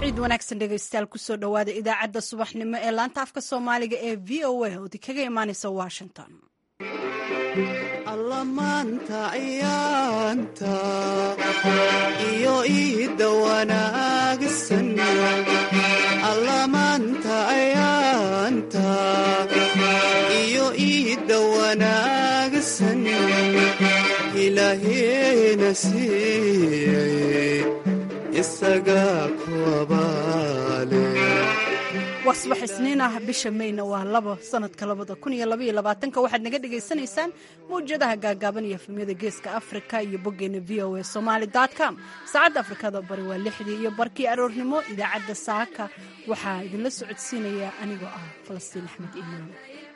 ciid wanaagsan dhegaystayaal kusoo dhowaada idaacadda subaxnimo ee laanta afka soomaaliga ee v o a oo kaga imaanaysa washington. alla maanta ciyaanta iyo iida wanaagsan alla maanta ciyaanta iyo iida wanaagsan ilaahayna siiyey isaga ku abaale. waa subax isniin ah, bisha mayna waa 2 sanadka 2022. waxaad naga dhagaysanaysaan mawjadaha gaagaaban iyo efemyada geeska afrika iyo boggeena voa somali.com. saacadda afrikada bari waa 6 iyo barkii aroornimo. idaacadda saaka waxaa idinla socodsiinaya anigoo ah falastiin axmed iimaan.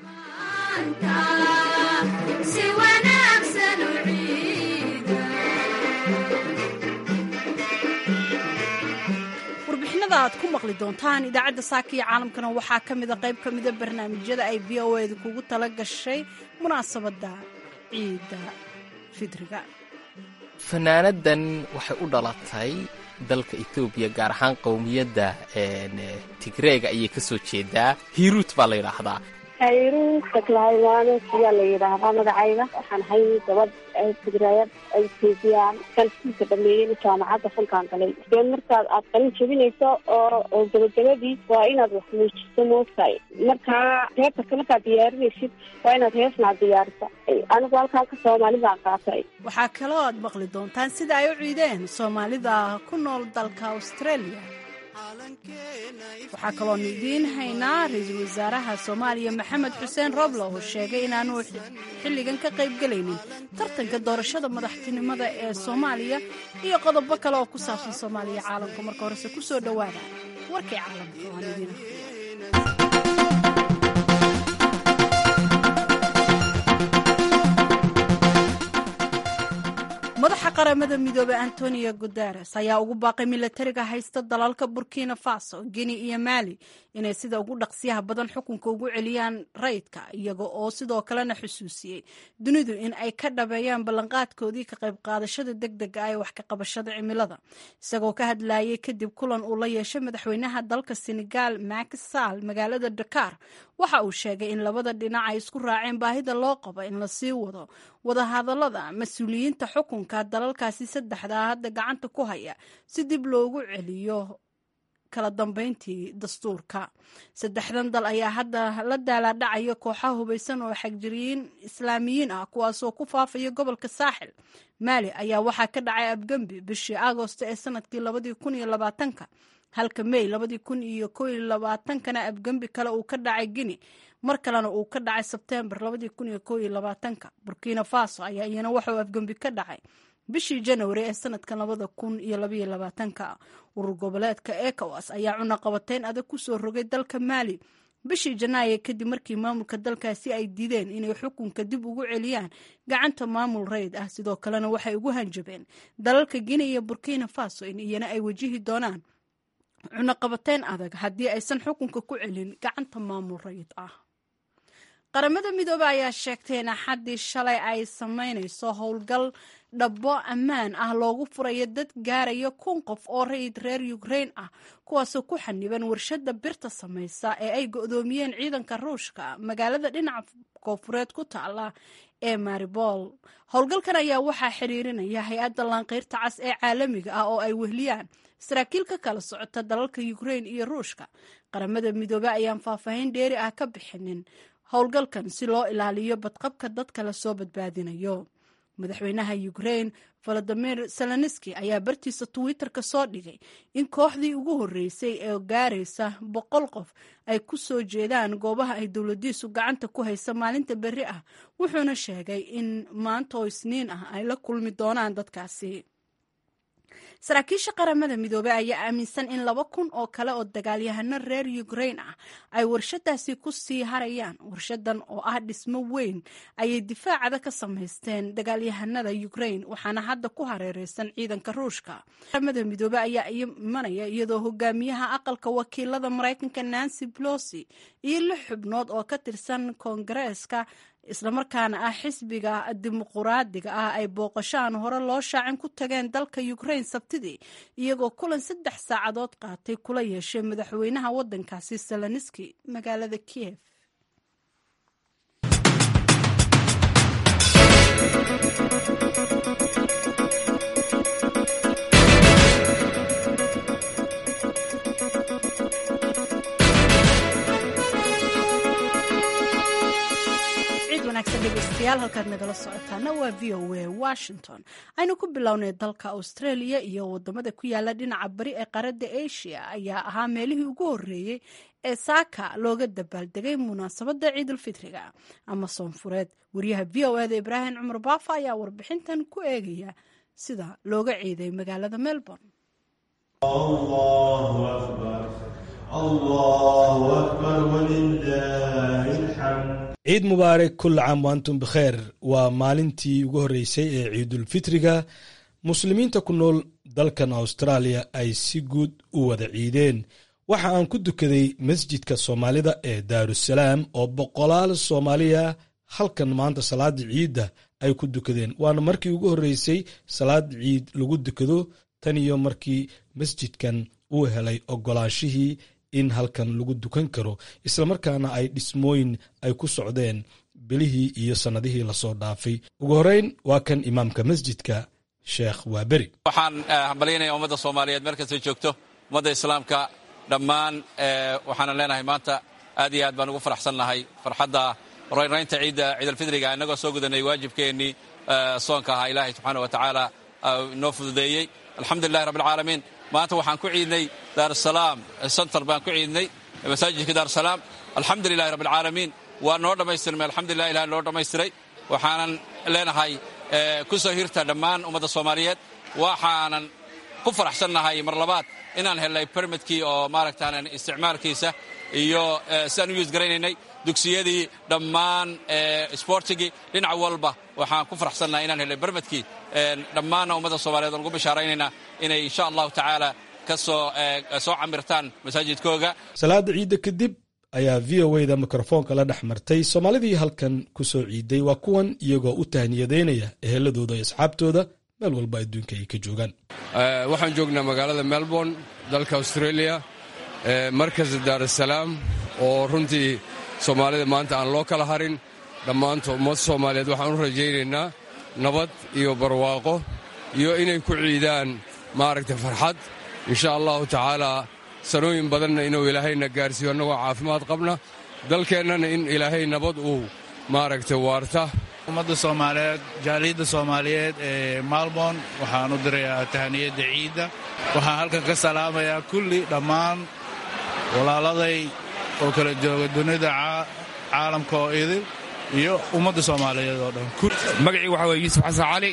warbixinada aad ku maqli doontaan idaacadda saaka iyo caalamkana waxaa ka mida qayb ka mida barnaamijyada ay v o a kugu tala gashay munaasabadda ciidda fidriga. fanaanadan waxay u dhalatay dalka etoobiya, gaar ahaan qowmiyadda tigreega ayay ka soo jeedaa. hiruut baa la yidhaahdaa. hayruut taklahaywaano siyaa la yidhaahdaa magacayga. waxaan ahay gabadh tigraayad ay etoobiyaan kalkiisa dhameeyeen jaamacadda fankaan galay. dee markaad aad qalin jebinayso oo gabagabadii waa inaad wax muujiso moogtahay. markaa heerka markaad diyaarinaysid waa inaad heesnaa diyaarisa. anigu halkaan ka Soomaali baan qaatay. waxaa kaloo aad maqli doontaan sida ay u ciideen Soomaalida ku nool dalka Australia. waxaa kaloon idiin haynaa ra-iisul wasaaraha Soomaaliya Maxamed Xuseen Roble oo sheegay inaanu xilligan ka qayb galaynin tartanka doorashada madaxtinimada ee Soomaaliya iyo qodobo kale oo ku saabsan Soomaaliya caalamka. marka horese ku soo dhowaada warkii caalamka oo aan idiin akhriyo. madaxa qaramada midoobey Antonio Guterres ayaa ugu baaqay milatariga haysta dalalka Burkina Faso, Guinea iyo Mali inay sida ugu dhaqsiyaha badan xukunka ugu celiyaan rayidka, iyaga oo sidoo kalena xusuusiyey dunidu in ay ka dhabeeyaan ballanqaadkoodii ka qayb qaadashada degdega ah ee wax ka qabashada cimilada. isagoo ka hadlayay kadib kulan uu la yeeshay madaxweynaha dalka Senegal Macky Sall magaalada Dakar, waxa uu sheegay in labada dhinac ay isku raaceen baahida loo qabo in la sii wado wadahadallada mas-uuliyiinta xukunka dalalkaasi saddexda hadda gacanta ku haya si dib loogu celiyo kala dambeyntii dastuurka. saddexdan dal ayaa hadda la daalaadhacaya kooxaha hubaysan oo xagjiriyiin islaamiyiin ah kuwaasoo ku faafaya gobolka saaxil. Mali ayaa waxaa ka dhacay afgembi bishii Agoosto ee sanadkii 2020, halka May 2021 afgembi kale uu ka dhacay Guinea, mar kalena uu ka dhacay Sebtembar 2021. Burkina Faso ayaa iyana waxauu afgembi ka dhacay bishii January ee sanadkan 2022. urur goboleedka ECOWAS ayaa cunaqabateyn adag ku soo rogay dalka Mali bishii Janaayo kadib markii maamulka dalkaasi ay diideen inay xukunka dib ugu celiyaan gacanta maamul rayid ah. sidoo kalena waxay ugu hanjabeen dalalka Guinea iyo Burkina Faso in iyana ay wajihi doonaan cunaqabateyn adag haddii aysan xukunka ku celin gacanta maamul rayid ah. qaramada midoobey ayaa sheegtay in axaddii shalay ay samaynayso howlgal dhabo ammaan ah loogu furayo dad gaaraya 1,000 qof oo rayid reer Ukraine ah, kuwaasoo ku xaniban warshada birta samaysa ee ay go'doomiyeen ciidanka Ruushka magaalada dhinaca koonfureed ku taala ee Mariupol. howlgalkan ayaa waxaa xiriirinaya hay-adda laanqeyrta cas ee caalamiga ah oo ay wehliyaan saraakiil ka kala socota dalalka Ukraine iyo Ruushka. qaramada midoobey ayaan faahfaahin dheeri ah ka bixinin howlgalkan si loo ilaaliyo badqabka dadka la soo badbaadinayo. madaxweynaha Ukraine Volodymyr Zelensky ayaa bartiisa Twitter-ka soo dhigay in kooxdii ugu horeysay ee gaaraysa 100 qof ay ku soo jeedaan goobaha ay dowladiisu gacanta ku haysa maalinta berri ah, wuxuuna sheegay in maanta oo Isniin ah ay la kulmi doonaan dadkaasi. saraakiisha qaramada midoobey ayaa aaminsan in 2,000 oo kale oo dagaalyahano reer Ukraine ah ay warshadaasi ku sii harayaan. warshadan oo ah dhismo weyn ayay difaacada ka samaysteen dagaalyahanada Ukraine, waxaana hadda ku hareereysan ciidanka Ruushka. qaramada midoobey ayaa imanaya iyadoo hogaamiyaha aqalka wakiilada Mareykanka Nancy Pelosi iyo 6 xubnood oo ka tirsan Koongareeska islamarkaana ah xisbiga dimuquraadiga ah ay booqashaan hore loo shaacin ku tageen dalka Ukraine Sabtidii iyagoo kulan 3 saacadood qaatay kula yeeshay madaxweynaha waddankaasi Zelensky magaalada Kiev. dhegeystayaal halkaad nagala socotaana waa VOA Washington. Aynu ku bilownay dalka Australia iyo wadamada ku yaala dhinaca bari ee qaaradda Asia ayaa ahaa meelihii ugu horeeyay ee saaka looga dabaaldegay munaasabadda Ciidul Fitriga ama Soonfureed. Wariyaha VOA Ibrahim Cumar Baafa ayaa warbixintan ku eegaya sida looga ciiday magaalada Melbourne. Allahu Akbar. Allahu Akbar walillahi alhamd. ciid mubaarak kul caam wa antum bikhair waa maalintii ugu horeysay ee ciidul fitriga muslimiinta ku nool dalkan Australia ay si guud u wada ciideen. waxa aan ku dukaday masjidka Soomaalida ee Daarusalaam oo boqolaal Soomaaliya halkan maanta salaada ciida ay ku dukadeen. waana markii ugu horeysay salaad ciid lagu dukado tan iyo markii masjidkan uu helay ogolaanshihii in halkan lagu dukan karo isla markaana ay dhismooyin ay ku socdeen bilihii iyo sanadihii la soo dhaafay. ugu horeyn waa kan imaamka masjidka Sheekh Waaberi. waxaan hambalyeynaya ummadda Soomaaliyeed meel kasta joogto ummadda islaamka dhammaan waxaan leenahay maanta aad iyo aad baan ugu faraxsanahay farxadda reynta ciidul fitriga inagoo soo gudanay waajibkeennii soonka ahaa ilaahay subxaanahu wa tacaala noo fududeeyey alxamdulillahi rabbil caalamiin. maanta waxaan ku ciidnay Daarusalaam center baan ku ciidnay masaajidka Daarusalaam alxamdulillahi rabbil caalamiin. waa noo dhammaystirmay alxamdulillahi ilaahay noo dhammaystiray. waxaanan leenahay ku soo hirta dhammaan ummadda Soomaaliyeed. waxaanan ku faraxsanahay mar labaad inaan helnay permitkii oo maaragtaan isticmaalkiisa iyo sidaan u garanaynay dugsiyadii dhammaan sportigii dhinac walba waxaan ku faraxsanahay inaan helnay permitkii dhammaan ummadda Soomaaliyeed ugu bishaaraynayna inay insha Allah tacaala ka soo camirtaan masaajidkooga. salaada ciida kadib ayaa VOA-da mikrofoonka la dhex martay Soomaalidii halkan ku soo ciiday waa kuwan iyagoo u tahniyadeynaya eheladooda iyo asxaabtooda meel walba adduunka ay ka joogaan. waxaan joognaa magaalada Melbourne dalka Australia markazka Daarusalaam oo runtii Soomaalida maanta aan loo kala harin dhammaantood ummadda Soomaaliyeed waxaan u rajaynaynaa nabad iyo barwaaqo iyo inay ku ciidaan maaragtay farxad insha Allahu tacaala sanooyin badanna inuu ilaahayna gaarsiiyo annagoo caafimaad qabna dalkeennana in ilaahay nabad uu maaragtay waarta. ummadda Soomaaliyeed jaaliyadda Soomaaliyeed ee Melbourne waxaan u dirayaa tahniyada ciida. waxaan halkan ka salaamayaa kulli dhammaan walaaladay oo kala jooga dunida caalamka oo idil iyo ummadda Soomaaliyeed oo dhan. magacii waxa weeye Yuusuf Xasan Cali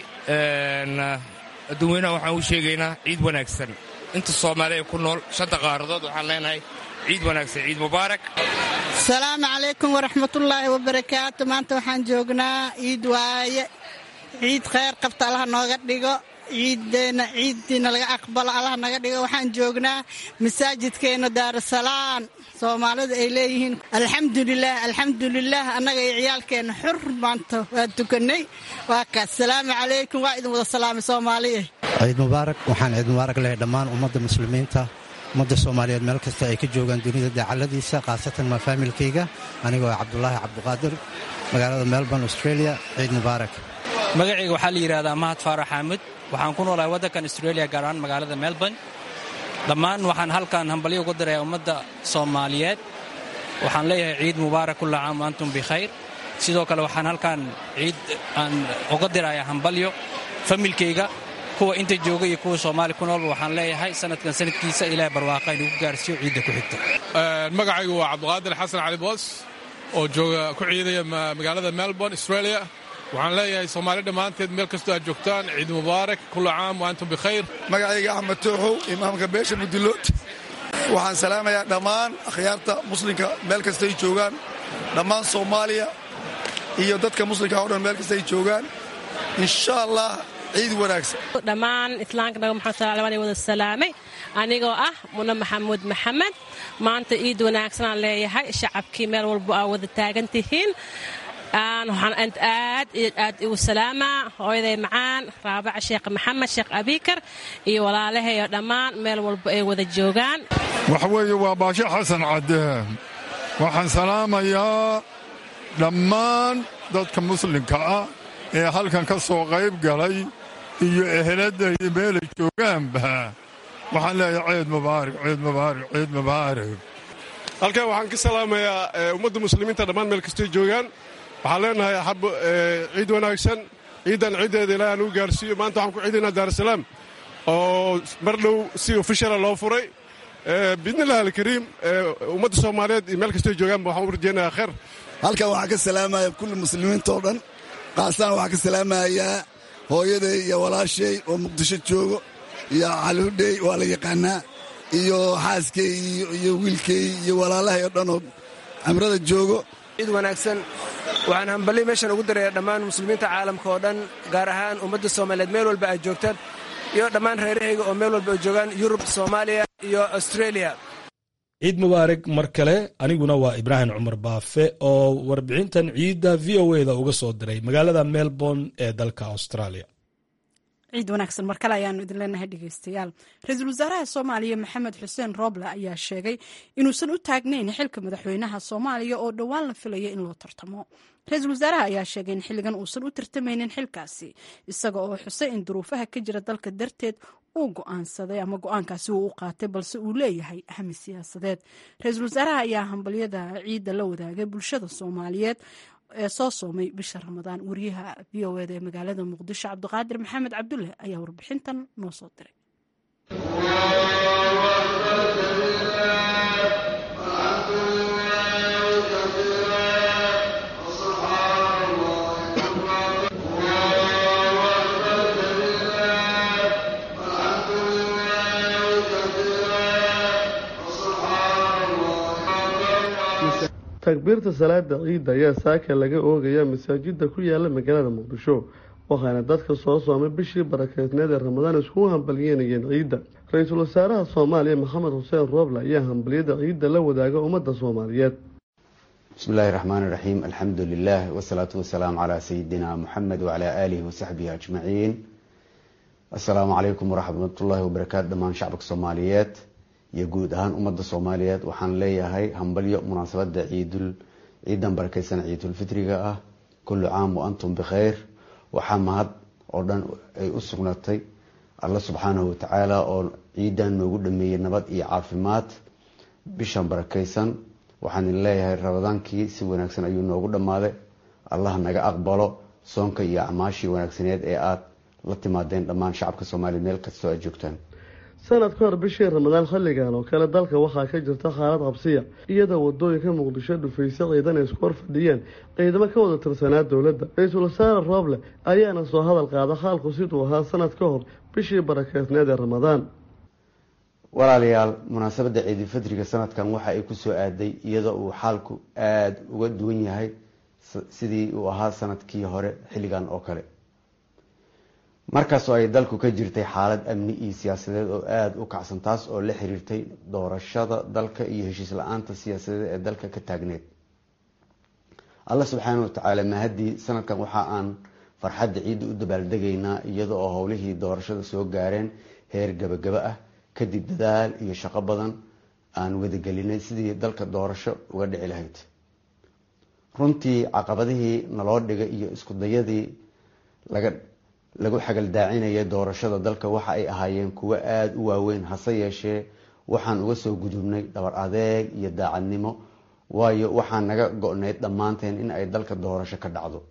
dadweynaha waxaan u sheegaynaa ciid wanaagsan inta Soomaaliyeed ku nool shanta qaaradood waxaan leenahay ciid wanaagsan ciid mubaarak. السلام عليكم ورحمة الله وبركاته. maanta waxaan joognaa ciid waaye ciid khayr qabta Allah nooga dhigo ciidina laga aqbalo Allah naga dhigo. waxaan joognaa masaajidkeena Daarusalaam Soomaalida ay leeyihiin alxamdulillaah annaga iyo ciyaalkeena xur maanta waa tukanay. waa ka assalaamu calaykum waa idin wada salaamay Soomaaliyeed. ciid mubaarak. waxaan ciid mubaarak leeyahay dhammaan ummadda muslimiinta ummadda Soomaaliyeed meel kasta ay ka joogaan dunida dacaladiisa khaasatan ma faamilkayga anigoo Cabdullaahi Cabdiqaadir magaalada Melbourne Australia. ciid mubaarak. magacayga waxaa la yiraahdaa Mahad Faarax Xaamud waxaan ku noolahay waddankan Australia gaar ahaan magaalada Melbourne. dhammaan waxaan halkan hambalyo ugu dirayaa ummadda Soomaaliyeed waxaan leeyahay ciid mubaarak kullu caam wa antum bikhayr. sidoo kale waxaan halkan ciid aan uga dirayaa hambalyo familkayga kuwa inta jooga iyo kuwa Soomaali ku nool waxaan leeyahay sanadkan sanadkiisa Ilaahay barwaaqo inuu gaarsiiyo ciidda ku xigta. magacaygu waa Cabdiqaadir Xasan Cali Boos oo jooga ku ciidaya magaalada Melbourne Australia. waxaan leeyahay Soomaali dhammaanteed meel kastoo aad joogtaan ciid mubaarak kullu caam wa antum bikhayr. magacayga Axmed Tuuxow imaamka beesha Mudilood waxaan salaamayaa dhammaan akhyaarta muslimka meel kasta ay joogaan dhammaan Soomaaliya iyo dadka muslimka oo dhan meel kasta ay joogaan insha Allah ciid wanaagsan. dhammaan islaamka naga maxaa salaamanay wada salaamay anigoo ah Muna Maxamuud Maxamed maanta ciid wanaagsan aan leeyahay shacabkii meel walba aa wada taagan tihiin waxaan aad ugu salaamaa hooyaday macaan raabaca sheekh maxamed sheekh abikar iyo walaalahayo dhammaan meel walba ay wada joogaan. waxa weeye waa baashe xasan cadde. waxaan salaamayaa dhammaan dadka muslimka ah ee halkan ka soo qayb galay iyo ehelada iyo meelay joogaanba. waxaan leeyahay ciid mubaarak ciid mubaarak ciid mubaarak. halkan waxaan ka salaamayaa ummadda muslimiinta dhammaan meel kastay joogaan. waxaan leenahay ciid wanaagsan. ciidan ciiddeeda ilaahay aan u gaarsiiyo. maanta waxaan ku ciidaynaa daarusalaam oo mar dhow si ofishala loo furay. biidnillahi alkariim ummadda soomaaliyeed iyo meel kastay joogaanba waxaan u rajaynayaa khayr. halkan waxaan ka salaamaya kulli muslimiinta oo dhan. qaasaan waxaan ka salaamayaa hooyaday iyo walaashay oo muqdisho joogo iyo caludhey waa la yaqaanaa iyo xaaskay iyo wiilkay iyo walaalahay oo dhan oo camrada joogo. ciid wanaagsan. waxaan hambalyo meeshan ugu darayaa dhammaan muslimiinta caalamka oo dhan, gaar ahaan ummadda soomaaliyeed meel walba ay joogtaan, iyo dhammaan reerahayga oo meel walba ay joogaan yurub, soomaaliya iyo australia. ciid mubaarak mar kale. aniguna waa ibraahim cumar baafe oo warbixintan ciidda v o eda uga soo diray magaalada melbourne ee dalka australia. ciid wanaagsan mar kale ayaanu idin leenahay dhegeystayaal. ra-iisul wasaaraha soomaaliya maxamed xuseen rooble ayaa sheegay inuusan u taagnayn xilka madaxweynaha soomaaliya oo dhowaan la filaya in loo tartamo. ra-iisul wasaaraha ayaa sheegay in xilligan uusan u tartamaynin xilkaasi, isaga oo xusay in duruufaha ka jira dalka darteed uu go'aansaday ama go-aankaasi uu u qaatay, balse uu leeyahay ahmi siyaasadeed. ra-iisul wasaaraha ayaa hambalyada ciidda la wadaagay bulshada soomaaliyeed ee soo soomay bisha ramadaan. wariyaha v o eda ee magaalada muqdisho cabdiqaadir maxamed cabdulle ayaa warbixintan noo soo diray. takbiirta salaada ciidda ayaa saaka laga oogaya masaajida ku yaala magaalada muqdisho, waxaana dadka soo soomay bishii barakeysneed ee ramadaan iskugu hambalyeynayeen ciidda. ra-iisul wasaaraha soomaaliya maxamed xuseen rooble ayaa hambalyada ciidda la wadaaga ummadda soomaaliyeed. bismillahi raxmaani raxiim. alxamdu lilah wasalaatu wasalaamu calaa sayidina muxamed wacalaa aalihi wasaxbihi ajmaciin. assalaamu calaykum waraxmatullaahi wabarakaatu. dhammaan shacabka soomaaliyeed iyo guud ahaan ummadda soomaaliyeed waxaan leeyahay hambalyo munaasabada ciidan barakeysan ciidulfitriga ah. kullu caam wa antum bikhayr. waxaa mahad oo dhan ay u sugnaatay alla subxaanahu watacaala oo ciidan noogu dhameeyey nabad iyo caafimaad. bishan barakeysan waxaan leeyahay ramadaankii si wanaagsan ayuu noogu dhammaaday. allah naga aqbalo soonka iyo acmaashii wanaagsaneed ee aad la timaadeen dhammaan shacabka soomaaliyeed meel kastoo aad joogtaan. sanad ka hor bishii ramadaan xilligan oo kale dalka waxaa ka jirta xaalad qabsiya, iyadoo wadooyinka muqdisho dhufaysa ciidan ay isku hor fadhiyeen ciidamo ka wada tirsanaa dowladda. ra-iisul wasaare rooble ayaana soo hadal qaada xaalku siduu ahaa sanad ka hor bishii barakeysneed ee ramadaan. walaalayaal, munaasabada ciidulfitriga sanadkan waxa ay kusoo aaday iyadoo uu xaalku aada uga duwan yahay sidii uu ahaa sanadkii hore xilligan oo kale, markaasoo ay dalku ka jirtay xaalad amni iyo siyaasadeed oo aada u kacsan, taas oo la xiriirtay doorashada dalka iyo heshiis la-aanta siyaasadeed ee dalka ka taagneed. alla subxaana watacaala mahadii sanadkan waxa aan farxadda ciidda u dabaaldegaynaa iyada oo howlihii doorashada soo gaareen heer gabagaba ah kadib dadaal iyo shaqo badan aan wadagelinay sidii dalka doorasho uga dhici lahayd. runtii caqabadihii naloo dhigay iyo isku dayadii lagu xagaldaacinaya doorashada dalka waxa ay ahaayeen kuwo aada u waaweyn, hase yeeshee waxaan uga soo gudubnay dhabar adeeg iyo daacadnimo, waayo waxaa naga go-nayd dhammaanteen in ay dalka doorasho ka dhacdo.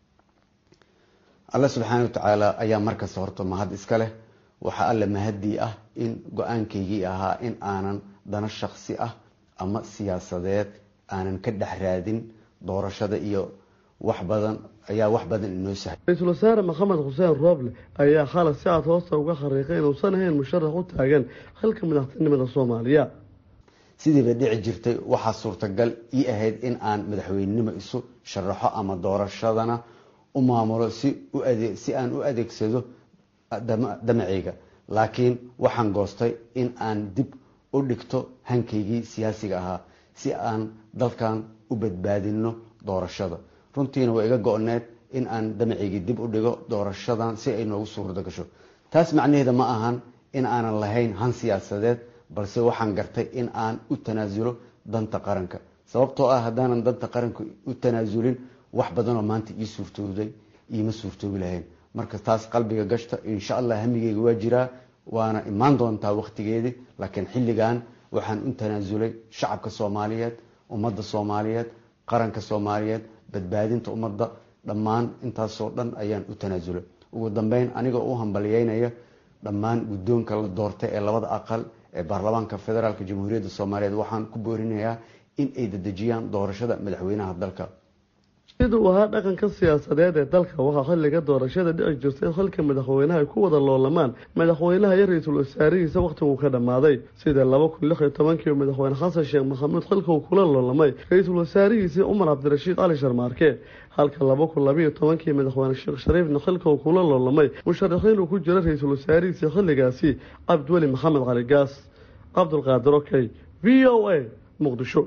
alla subxaana watacaala ayaa markasta horta mahad iska leh. waxaa alla mahadii ah in go-aankaygii ahaa in aanan dano shaksi ah ama siyaasadeed aanan ka dhex raadin doorashada iyo wax badan inoo sahay. ra-iisul wasaare maxamed xuseen rooble ayaa xalay si aad hoosta uga xariiqay inuusan ahayn musharax u taagan xilka madaxtinimada soomaaliya. sidiiba dhici jirtay waxaa suurtagal ii ahayd in aan madaxweynenimo isu sharaxo ama doorashadana u maamulo si aan u adeegsado damacayga, laakiin waxaan goostay in aan dib u dhigto hankaygii siyaasiga ahaa si aan dalkan u badbaadino doorashada. runtiina waa iga go-need in aan damaciygii dib u dhigo doorashadan si ay noogu suurto gasho. taas macnaheeda ma ahan in aanan lahayn han siyaasadeed, balse waxaan gartay in aan u tanaasulo danta qaranka, sababtoo ah haddaanan danta qaranka u tanaasulin wax badanoo maanta ii suurtooday iima suurtoobi lahayn. marka taas qalbiga gashta, insha allah hamigeyga waa jiraa, waana imaan doontaa waqtigeedii, laakiin xilligan waxaan u tanaasulay shacabka soomaaliyeed, ummadda soomaaliyeed, qaranka soomaaliyeed, badbaadinta ummadda, dhammaan intaasoo dhan ayaan u tanaasulay. ugu dambeyn anigoo u hambalyeynaya dhammaan guddoonka la doortay ee labada aqal ee baarlamaanka federaalk jamhuuriyadda soomaaliyeed, waxaan ku boorinayaa in ay dedejiyaan doorashada madaxweynaha dalka. sida uu ahaa dhaqanka siyaasadeed ee dalka, waxaa xilliga doorashada dhici jirtay in xilka madaxweynaha ay ku wada loolamaan madaxweynaha iyo ra-iisul wasaarihiisa waqtiguu ka dhammaaday, sida 2016 madaxweyne xasan sheekh maxamuud xilka uu kula loolamay ra-iisul wasaarihiisii cumar cabdirashiid cali sharmaarke, halka 2012 madaxweyne sheekh shariifna xilka uu kula loolamay musharaxiin uu ku jira ra-iisul wasaarihiisii xilligaasi cabdiweli maxamed cali gaas. cabdulqaadir okey, v o a, muqdisho.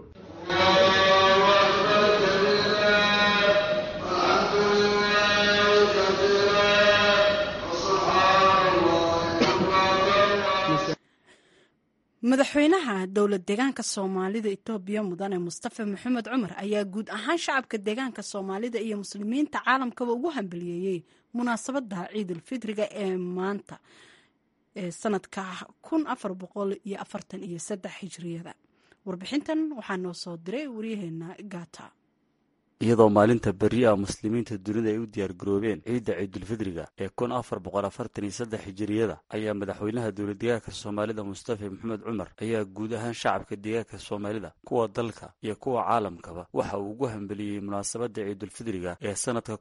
madaxweynaha dowlad deegaanka soomaalida itoobiya mudane mustafa maxamed cumar ayaa guud ahaan shacabka deegaanka soomaalida iyo muslimiinta caalamkaba ugu hambaliyeeyey munaasabada ciidulfitriga ee maanta ee sanadka 1443 hijriyada. warbixintan waxaa noo soo diray waryaheena gaata. iyadoo maalinta berri ah muslimiinta dunida ay u diyaargaroobeen ciidda ciidulfidriga ee 1443 hijiriyada ayaa madaxweynaha dowlad deegaanka soomaalida mustafa maxamed cumar ayaa guud ahaan shacabka deegaanka soomaalida, kuwa dalka iyo kuwa caalamkaba waxa uu ugu hambaliyey munaasabada ciidulfidriga ee sanadka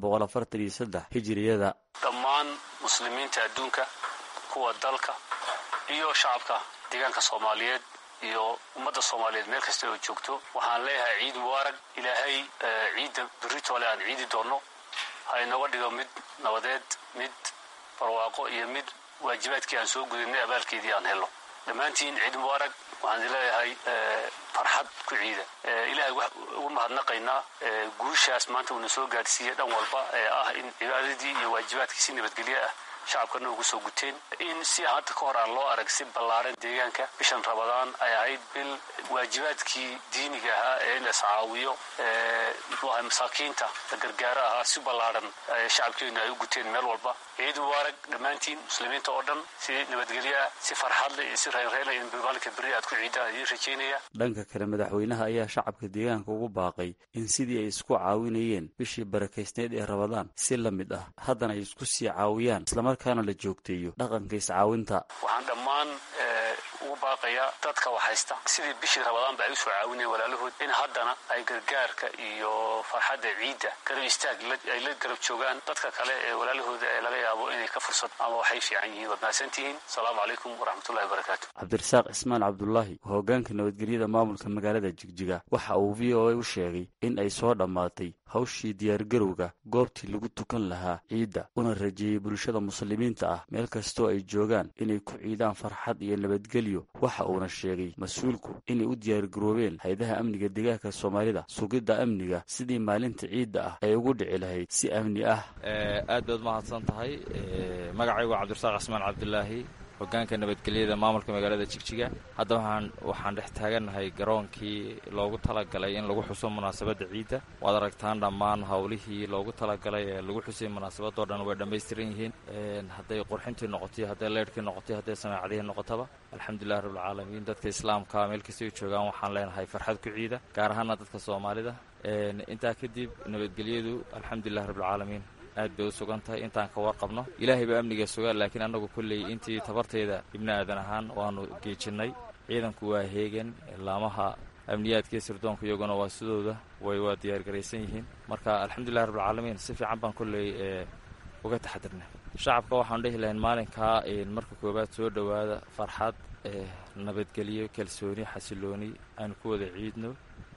1443 hijiriyada. dhammaan muslimiinta adduunka, kuwa dalka iyo shacabka deegaanka soomaaliyeed iyo ummadda soomaaliyeed meel kasta oo joogto waxaan leeyahay ciid mubaarag. ilaahay ciidda berritole aan ciidi doonno ha inooga dhigo mid nabadeed, mid barwaaqo iyo mid waajibaadkii aan soo gudinay abaalkeedii aan helno. dhammaantiin ciid mubaarag. waxaan leeyahay farxad ku ciida. ilaahay ugu mahadnaqaynaa guushaas maanta uuna soo gaadhsiiyey dhan walba ee ah in cibaadadii iyo waajibaadkii si nabadgelyo ah shacabkana ugu soo guteen, in si hadda ka hor aan loo arag si ballaaran deegaanka. bishan Ramadaan ay ahayd bil waajibaadkii diiniga ahaa ee in la iscaawiyo muxuu ahay masaakiinta la gargaaro ahaa si ballaaran shacabkeenu ay u guteen meel walba. ciid mubaarag dhammaantiin muslimiinta oo dhan, si nabadgelyo ah, si farxad leh iyo si reynreyn in maalinka berri aad ku ciidaan idiin rajaynaya. dhanka kale madaxweynaha ayaa shacabka deegaanka ugu baaqay in sidii ay isku caawinayeen bishii barakaysneed ee Ramadaan si la mid ah haddana ay isku sii caawiyaan, islamarkaana la joogteeyo dhaqanka iscaawinta. waxaan dhammaan ugu baaqayaa dadka wax haysta sidii bishii Ramadaanba ay u soo caawinayeen walaalahood, in haddana ay gargaarka iyo farxadda ciidda garab istaag ay la garab joogaan dadka kale ee walaalahooda ee laga yaabo inay ka fursad ama waxay fiican yihiin. waad mahadsantihiin. asalaamu calaykum waraxmatullahi wabarakaatu. cabdirasaaq cismaan cabdulaahi, hoggaanka nabadgelyada maamulka magaalada Jigjiga, waxa uu v o a u sheegay in ay soo dhammaatay hawshii diyaargarowga goobtii lagu tukan lahaa ciidda, una rajeeyey bulshada muslimiinta ah meel kastoo ay joogaan inay ku ciidaan farxad iyo nabadgelyo. waxa uuna sheegay mas-uulku inay u diyaargaroobeen hay'adaha amniga deegaanka soomaalida sugidda amniga sidii maalinta ciidda ah ay ugu dhici lahayd si amni ah. aad baad mahadsan tahay. magacaygu waa cabdirasaaq cismaan cabdulaahi, hoggaanka nabadgelyada maamulka magaalada Jigjiga. hadda waxaan dhex taagannahay garoonkii loogu talagalay in lagu xuso munaasabadda ciidda. waad aragtaan dhammaan howlihii loogu talagalay ee lagu xusay munaasabadoo dhan way dhammaystiran yihiin. hadday qurxintii noqotay, hadday leedhkii noqotay, hadday samaacadihii noqotaba, alxamdulillahi rabbilcaalamiin. dadka islaamka meel kastay joogaan waxaan leenahay farxad ku ciida, gaar ahaana dadka soomaalida. intaa kadib nabadgelyadu alxamdulillahi rabbilcaalamiin aad bay u sugan tahay intaan ka warqabno. ilaahay baa amniga sugan, laakiin annagu kolley intii tabartayda ibni aadan ahaan waanu geejinay. ciidanku waa heegan, laamaha amniyaadkii sirdoonku iyaguna waa sidooda waa diyaargaraysan yihiin. marka alxamdulillahi rabbilcaalamiin si fiican baan kolley uga taxadirnay. shacabka waxaan dhihi lahayn maalinkaa marka koowaad soo dhowaada farxad, nabadgelyo, kalsooni, xasilooni aan ku wada ciidno.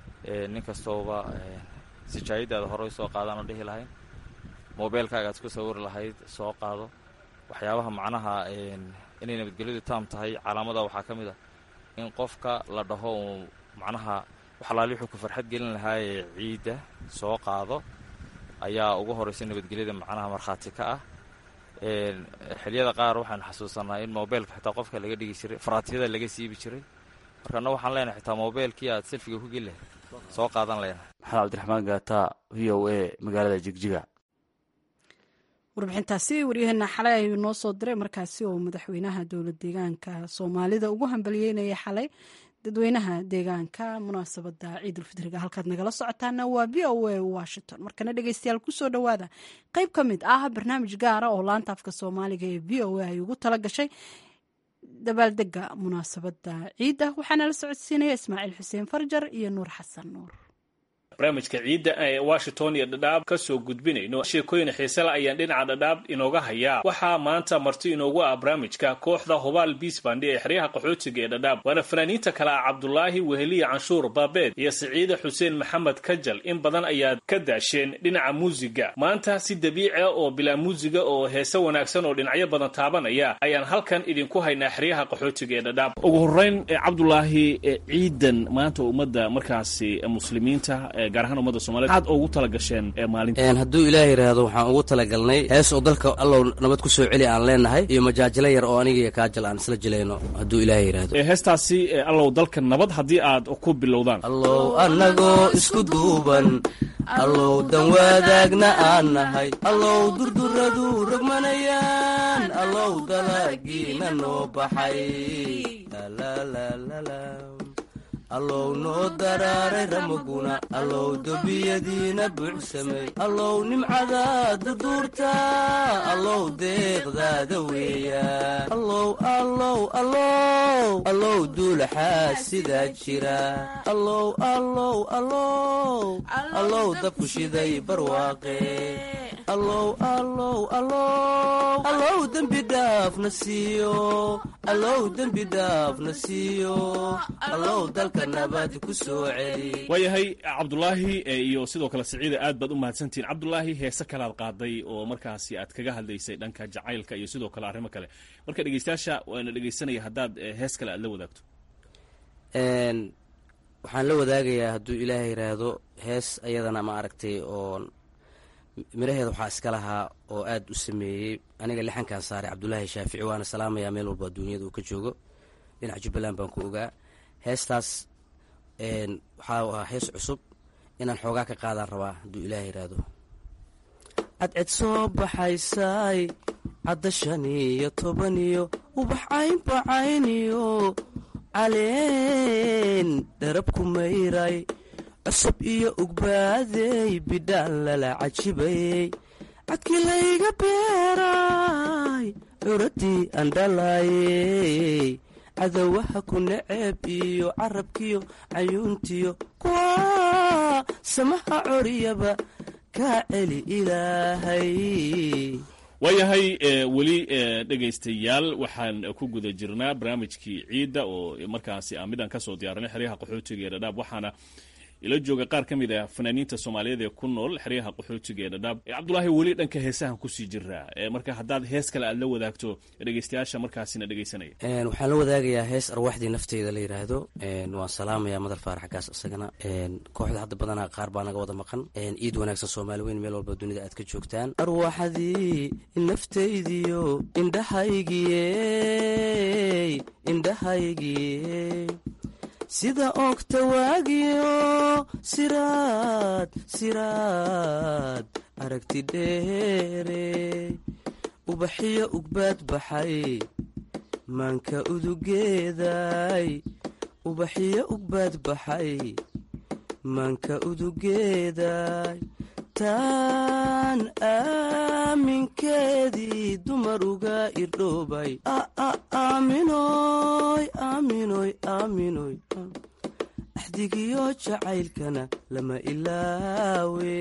nin kastooba sijaayadaada hore soo qaadaanu dhihi lahayn, mobeelkaaga aad ku sawiri lahayd soo qaado. waxyaabaha macnaha inay nabadgelyadu taam tahay calaamada waxaa ka mid ah in qofka la dhaho uu macnaha waxalaali wuxuu ku farxad gelin lahaayee ciidda soo qaado ayaa ugu horraysa nabadgelyada macnaha markhaati ka ah. xilliyada qaar waxaan xasuusanaa in mobeylka xitaa qofka laga dhigi jiray, faraatiyada laga siibi jiray. markaana waxaan leenahay xitaa mobeylkii aad selfiga ku geli lahayd soo qaadan leenahay. maxamed cabdiraxmaan gaata, v o a, magaalada Jigjiga. warbixintaasi waryaheena xalay ayuu noo soo diray, markaasi oo madaxweynaha dowlad deegaanka soomaalida ugu hambalyeynaya xalay dadweynaha deegaanka munaasabada ciidulfitriga. halkaad nagala socotaana waa v o a Washington. markana dhegeystayaal kusoo dhowaada qayb ka mid ah barnaamij gaara oo laanta afka soomaaliga ee v o a ay ugu tala gashay dabaaldega munaasabada ciidda. waxaana la socodsiinaya Ismaaciil Xuseen Farjar iyo Nuur Xasan Nuur. barnaamijka ciidda ee Washington iyo Dhadhaab ka soo gudbinayno sheekooyin xiiso leh ayaan dhinaca Dhadhaab inooga hayaa. waxaa maanta marti inoogu ah barnaamijka kooxda Hubaal Peace Band ee xeryaha qaxootiga ee Dhadhaab, waana fanaaniinta kale ah Cabdulaahi Weheliye Canshuur Baabeed iyo Siciide Xuseen Maxamed Kajal. in badan ayaad ka daasheen dhinaca muusiga, maanta si dabiici ah oo bilaa muusiga oo heeso wanaagsan oo dhinacyo badan taabanaya ayaan halkan idinku haynaa xeryaha qaxootiga ee Dhadhaab. ugu horreyn Cabdulaahi, ciidan maanta ummadda markaasi muslimiinta gaar ahaan ummadda Soomaaliyeed aad ugu tala gasheen maalinta. hadduu ilaahay yiraahdo waxaan ugu talagalnay hees oo dalka allow nabad ku soo celi aan leenahay iyo majaajilo yar oo aniga iyo Kaajal aan isla jilayno hadduu ilaahay yiraahdo. heestaasi allow dalka nabad haddii aad ku bilowdaan. allow anagoo isku duuban, allow dan wadaagna aan nahay, allow durduradu rogmanayaan, allow dalagiina noo baxay, allow noo daraaray ramaguna, allow dembiyadiina buuxsamay, allow nimcada durduurta, allow deeqdaada weeyaan, allow duulaxaa sidaa jira, allow dabku shiday barwaaqe, allow dembi dhaafna siiyo, allow dembi dhaafna siiyo, allow dalka waayahay Cabdulaahi iyo sidoo kale Siciide, aad baad u mahadsantihiin. Cabdulaahi, heese kalaad qaaday oo markaasi aad kaga hadlaysay dhanka jacaylka iyo sidoo kale arrimo kale. marka dhegeystayaasha waana dhegeysanaya haddaad hees kale aad la wadaagto. waxaan la wadaagayaa hadduu ilaahay yiraahdo hees ayadana ma aragtay oo miraheeda waxaa iska lahaa oo aad u sameeyey aniga lixankaan saaray Cabdulaahi Shaafici, waana salaamayaa meel walba adduunyada uu ka joogo. dhinaca Jubbaland baan ku ogaa. heestaas waxaa ahaa hees cusub inaan xoogaa ka qaadaan rabaa hadduu ilaahay yiraahdo. cadced soo baxaysay cadda 15 ubax caynbacayniyo caleen dharabku mayray cusub iyo ugbaadey bidhaan lala cajibayey cadkii layga beeray curadii aan dhalaayey cadawaha ku neceeb iyo carabkiyo cayuuntiyo kuwa samaha coriyaba kaa celi ilaahay. waayahay weli dhegaystayaal waxaan ku guda jirnaa barnaamijkii ciidda oo markaasi aan midaan ka soo diyaarinay xeryaha qaxootiga ee Dhadhaab. waxaana ila jooga qaar ka mid ah fanaaniinta Soomaaliyeed ee ku nool xeryaha qaxootiga ee Dhadhaab. Cabdulaahi, weli dhanka heesahan ku sii jiraa, marka haddaad hees kale aad la wadaagto dhegeystayaasha markaasina dhegeysanaya. waxaan la wadaagayaa hees arwaaxdii nafteeda la yiraahdo. waan salaamayaa Madar Faarax Gaas isagana. kooxda hadda badanaa qaar baa naga wada maqan. ciid wanaagsan Soomaali weyn meel walba dunida aad ka joogtaan. arwaaxdii nafteydiyo indhahaygii sida ogta waagiyo siraad aragti dheere ubaxiyo ugbaad baxay maanka udugeeday ubaxiyo ugbaad baxay maanka udugeeday taan aaminkeedii dumar uga irdhoobay aaminoy axdigiyo jacaylkana lama ilaawe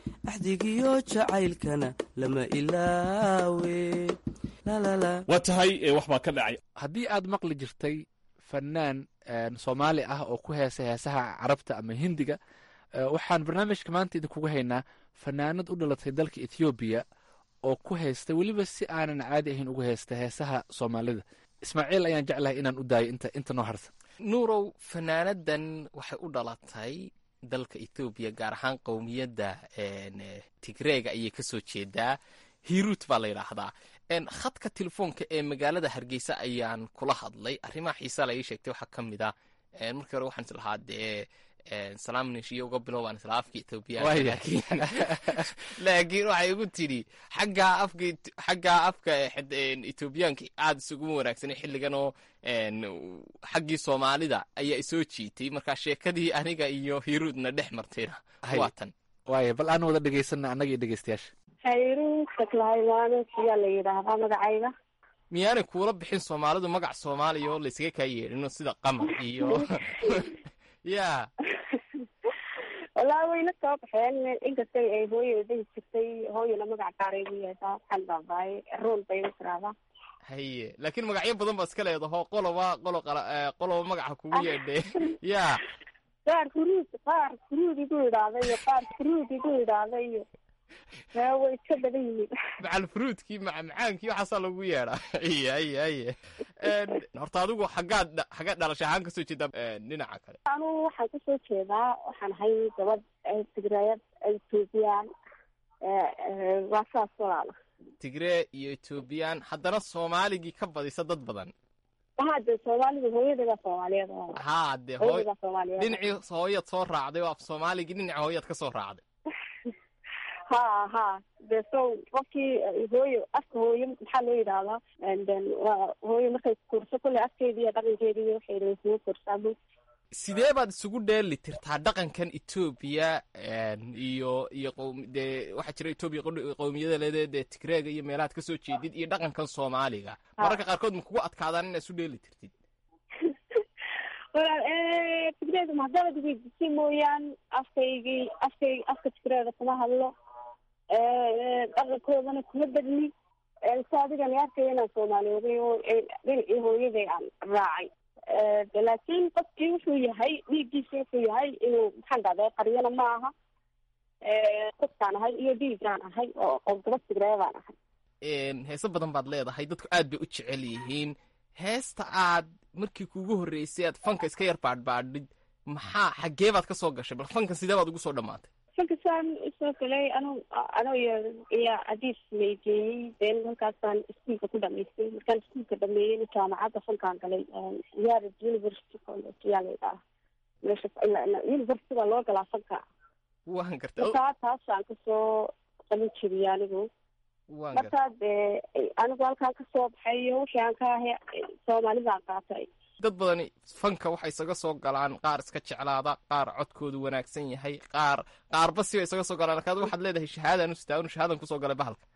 waa tahay wax baa ka dhacay. haddii aad maqli jirtay fanaan soomaali ah oo ku heesay heesaha carabta ama hindiga, waxaan barnaamijka maanta idinkugu haynaa fanaanad u dhalatay dalka Ethoobiya oo ku heystay weliba si aanan caadi ahayn ugu heystay heesaha Soomaalida. Ismaaciil ayaan jeclahay inaan u daayo inta noo harsan. nuurow fanaanadan waxay u dhalatay dalka ethoobiya gaar ahaan qowmiyadda tigreega ayay ka soo jeedaa hiruut baa la yidhaahdaa khadka telefoonka ee magaalada hargeysa ayaan kula hadlay arrimaha xiisaa la ii sheegtay waxaa ka mid ah markii hore waxaan islahaa dee salaam neshiyo uga bilowbaan isla afka ethoobiyaanka laakiin waxay igu tidhi xaggaa afka ethoobiyaanka aada isuguma wanaagsanay xilligan oo xaggii soomaalida ayaa isoo jiitay markaa sheekadii aniga iyo hiruudna dhex martayna waa tan waaya bal aan wada dhegaysana annaga iyo dhegeystayaasha hayruud saklahaymaano siyaa la yidhaahdaa magacayga miyaanay kuula bixin soomaalidu magac soomaaliya oo laysaga kaa yeedhino sida qamar iyo ya wallaahi wayna soo baxeen inkastay ay hooyada jirtay hooyana magac gaaray ugu yeeshaa waxaan baabaaye rool bay u tiraahdaa haye laakiin magacyo badan baa iska leedaho qoloba magaca kugu yeedhe ya qaar furuud igu idhaahda iyo qaar furuud igu idhaahda iyo way iska badan yihiin macal furuudkii macmacaankii waxaasaa lagu yeedhaa haye horta adigu xaggaad dhalasha ahaan kasoo jeedaa dhinaca kale anugu waxaan kasoo jeedaa waxaan ahay gabadh tigreeyad ethoobiyan waa saas walaala tigree iyo ethoobiyan haddana soomaaligii ka badisa dad badan hade soomaalida hooyadeeda soomaaliyeed ha de dhinacii hooyaad soo raacday oo af soomaaligii dhinaca hooyaad ka soo raacday ha de so qofkii hooyo afka hooyo maxaa loo yidhaahdaa hooyo markay kurso kulle afkeedi iyo dhaqankeedi iyo waxay isugu kursaa sidee baad isugu dheeli tirtaa dhaqankan etoobiya iyo dee waxaa jira etoobiya qowmiyada leedee dee tigreega iyo meelahaad ka soo jeedid iyo dhaqankan soomaaliga mararka qaarkood ma kugu adkaadaan inaad isu dheeli tirtid tigreeda mahadabad weydisi mooyaan afka tigreeda kuma hadlo dhaqankoodana kuma badni si adigana arkaya inaan soomaaliyooday oo dhinacii hooyaday aan raacay laakiin qofkii wuxuu yahay dhiiggiisa wuxuu yahay inuu maxaan dhahday qaryana ma aha qofkaan ahay iyo dhiigaan ahay oo gabad tigreebaan ahay heeso badan baad leedahay dadku aad bay u jecel yihiin heesta aad markii kuugu horreysay aad fanka iska yar baadhbaadhid maxaa xaggee baad ka soo gashay bal fankan sidee baad ugu soo dhammaatay fankasaan isoo galay ano iyo adiis maygeeyey deen halkaasaan iskuolka ku dhamaystay markaan iskuolka dhameeyeyna jaamacadda fankaan galay yared university college ayaa laydhaha meesha university baa loo galaa fanka waan gartay markaa taasaan kasoo qalin jebiyey anigu markaa dee anigu halkaan kasoo baxay iyo wixii aan ka ahay soomaalidaan qaatay dad badani fanka waxay isaga soo galaan qaar iska jeclaada qaar codkoodu wanaagsan yahay qaarba siba isaga soo galaan markaad waxaad leedahay shahaadaan u sitaa shahaadan kusoo galay bahalka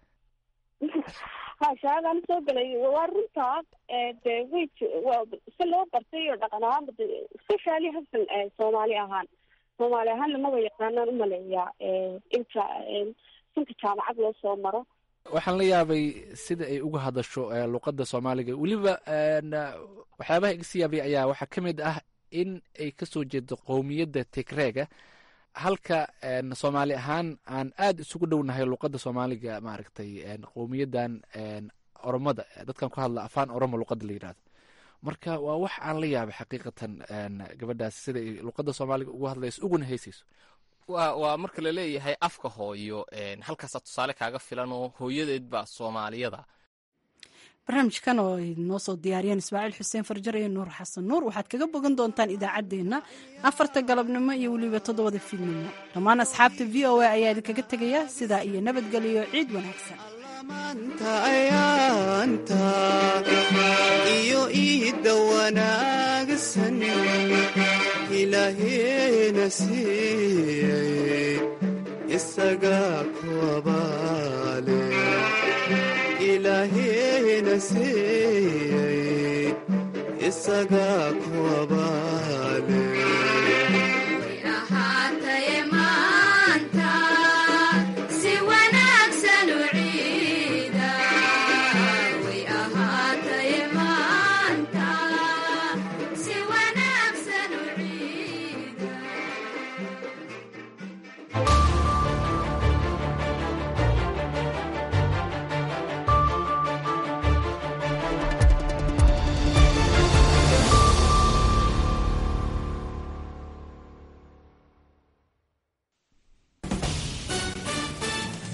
ha shahaadaan usoo galay waa runtaa dee si loo bartay oo dhaqan ahaanba especially hasan soomaali ahaan lamaba yaqaanaan umaleeyaa inta fanka jaamacad loo soo maro waxaan la yaabay sida ay uga hadasho luqadda soomaaliga weliba waxyaabaha iga sii yaabay ayaa waxaa ka mid ah in ay ka soo jeedo qowmiyadda tigreega halka soomaali ahaan aan aad isugu dhownahay luqadda soomaaliga maaragtay qowmiyaddan oromada dadkan ku hadla afaan oromo luqadda la yidhahdo marka waa wax aan la yaabay xaqiiqatan gabadhaas sida ay luqadda soomaaliga ugu hadlayso uguna heysayso waa marka la leeyahay afka hooyo halkaasaa tusaale kaaga filan oo hooyadeed baa soomaaliyada barnaamijkan oo ay noo soo diyaariyeen ismaaciil xuseen farjar iyo nuur xasan nuur waxaad kaga bogan doontaan idaacaddeenna 4 galabnimo iyo weliba 7 fiidnimo dhammaan asxaabta v o a ayaa idinkaga tegaya sidaa iyo nabadgelyo ciid wanaagsan ayaanta iyo iidda wanaagsan ilaahena siiyey isaga ku abaale ilaahena siiyey isaga ku abaale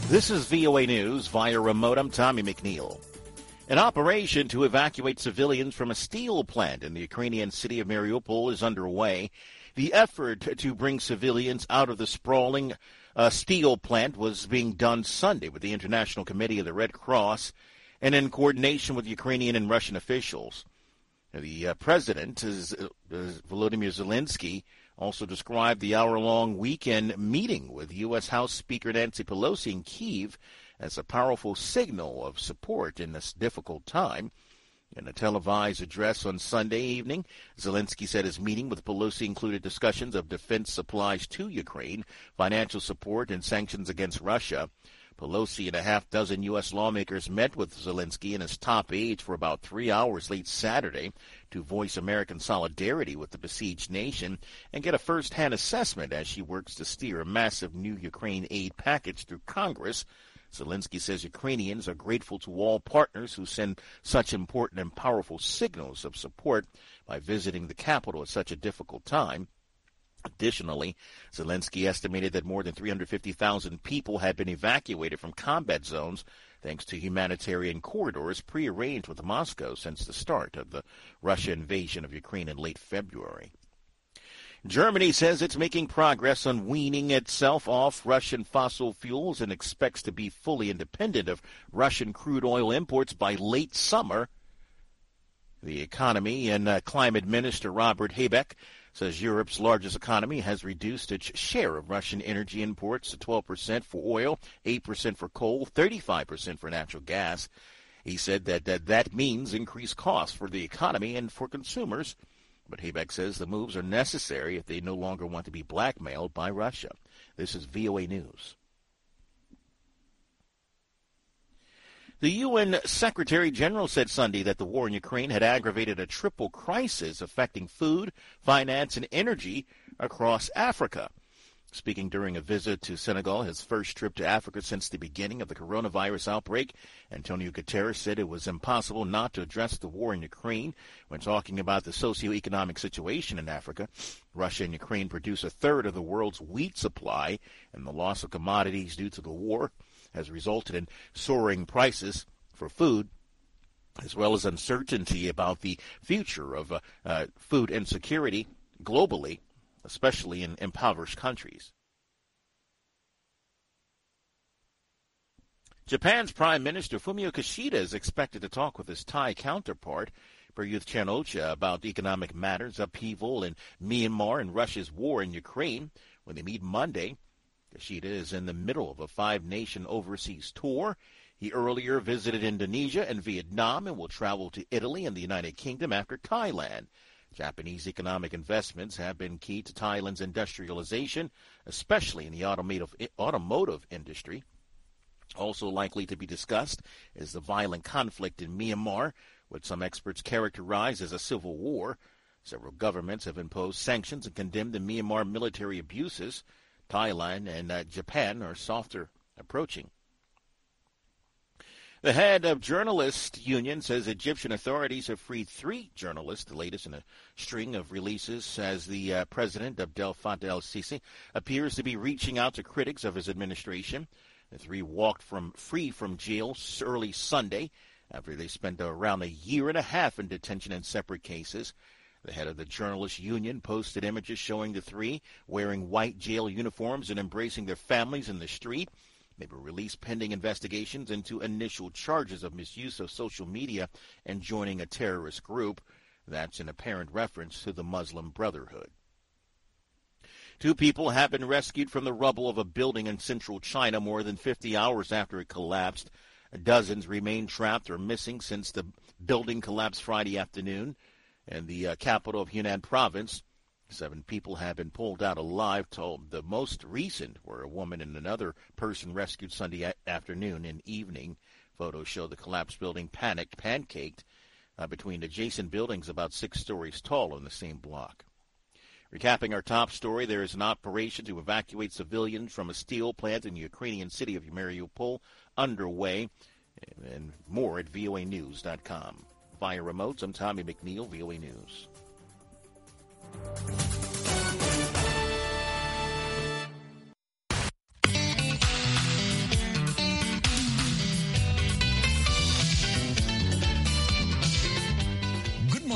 This is VOA News via remote. I'm Tommy McNeil. An operation to evacuate civilians from a steel plant in the Ukrainian city of Mariupol is underway. The effort to bring civilians out of the sprawling steel plant was being done Sunday with the International Committee of the Red Cross and in coordination with Ukrainian and Russian officials. The president, Volodymyr Zelensky, also described the hour-long weekend meeting with U.S. House Speaker Nancy Pelosi in Kyiv as a powerful signal of support in this difficult time. In a televised address on Sunday evening, Zelensky said his meeting with Pelosi included discussions of defense supplies to Ukraine, financial support, and sanctions against Russia. Pelosi and a half-dozen U.S. lawmakers met with Zelensky and his top aides for about 3 hours late Saturday to voice American solidarity with the besieged nation and get a first-hand assessment as she works to steer a massive new Ukraine aid package through Congress. Zelensky says Ukrainians are grateful to all partners who send such important and powerful signals of support by visiting the capital at such a difficult time. Additionally, Zelensky estimated that more than 350,000 people had been evacuated from combat zones thanks to humanitarian corridors prearranged with Moscow since the start of the Russian invasion of Ukraine in late February. Germany says it's making progress on weaning itself off Russian fossil fuels and expects to be fully independent of Russian crude oil imports by late summer. The economy and climate minister Robert Habeck says Europe's largest economy has reduced its share of Russian energy imports to 12% for oil, 8% for coal, 35% for natural gas. He said that means increased costs for the economy and for consumers. But Habeck says the moves are necessary if they no longer want to be blackmailed by Russia. This is VOA News. The UN Secretary General said Sunday that the war in Ukraine had aggravated a triple crisis affecting food, finance, and energy across Africa. Speaking during a visit to Senegal, his first trip to Africa since the beginning of the coronavirus outbreak, Antonio Guterres said it was impossible not to address the war in Ukraine when talking about the socioeconomic situation in Africa. Russia and Ukraine produce a third of the world's wheat supply, and the loss of commodities due to the war has resulted in soaring prices for food, as well as uncertainty about the future of food insecurity globally, especially in impoverished countries. Japan's Prime Minister Fumio Kishida is expected to talk with his Thai counterpart, Prayuth Chan-o-cha, about economic matters, upheaval in Myanmar, and Russia's war in Ukraine. When they meet Monday, Kishida is in the middle of a 5-nation overseas tour. He earlier visited Indonesia and Vietnam and will travel to Italy and the United Kingdom after Thailand. Japanese economic investments have been key to Thailand's industrialization, especially in the automotive industry. Also likely to be discussed is the violent conflict in Myanmar, which some experts characterize as a civil war. Several governments have imposed sanctions and condemned the Myanmar military abuses. Thailand and Japan are softer approaching. The head of Journalists Union says Egyptian authorities have freed 3 journalists, the latest in a string of releases, as the president, Abdel Fattah el-Sisi, appears to be reaching out to critics of his administration. The 3 walked free from jail early Sunday after they spent around a year and a half in detention in separate cases. The head of the Journalists Union posted images showing the 3 wearing white jail uniforms and embracing their families in the street. They were released pending investigations into initial charges of misuse of social media and joining a terrorist group. That's an apparent reference to the Muslim Brotherhood. 2 people have been rescued from the rubble of a building in central China more than 50 hours after it collapsed. Dozens remain trapped or missing since the building collapsed Friday afternoon in the capital of Hunan province. 7 people have been pulled out alive. The most recent were a woman and another person rescued Sunday afternoon and evening. Photos show the collapsed building pancaked between adjacent buildings about 6 stories tall on the same block. Recapping our top story, there is an operation to evacuate civilians from a steel plant in the Ukrainian city of Mariupol underway. And more at voanews.com. Via remotes, I'm Tommy McNeil, VOA News.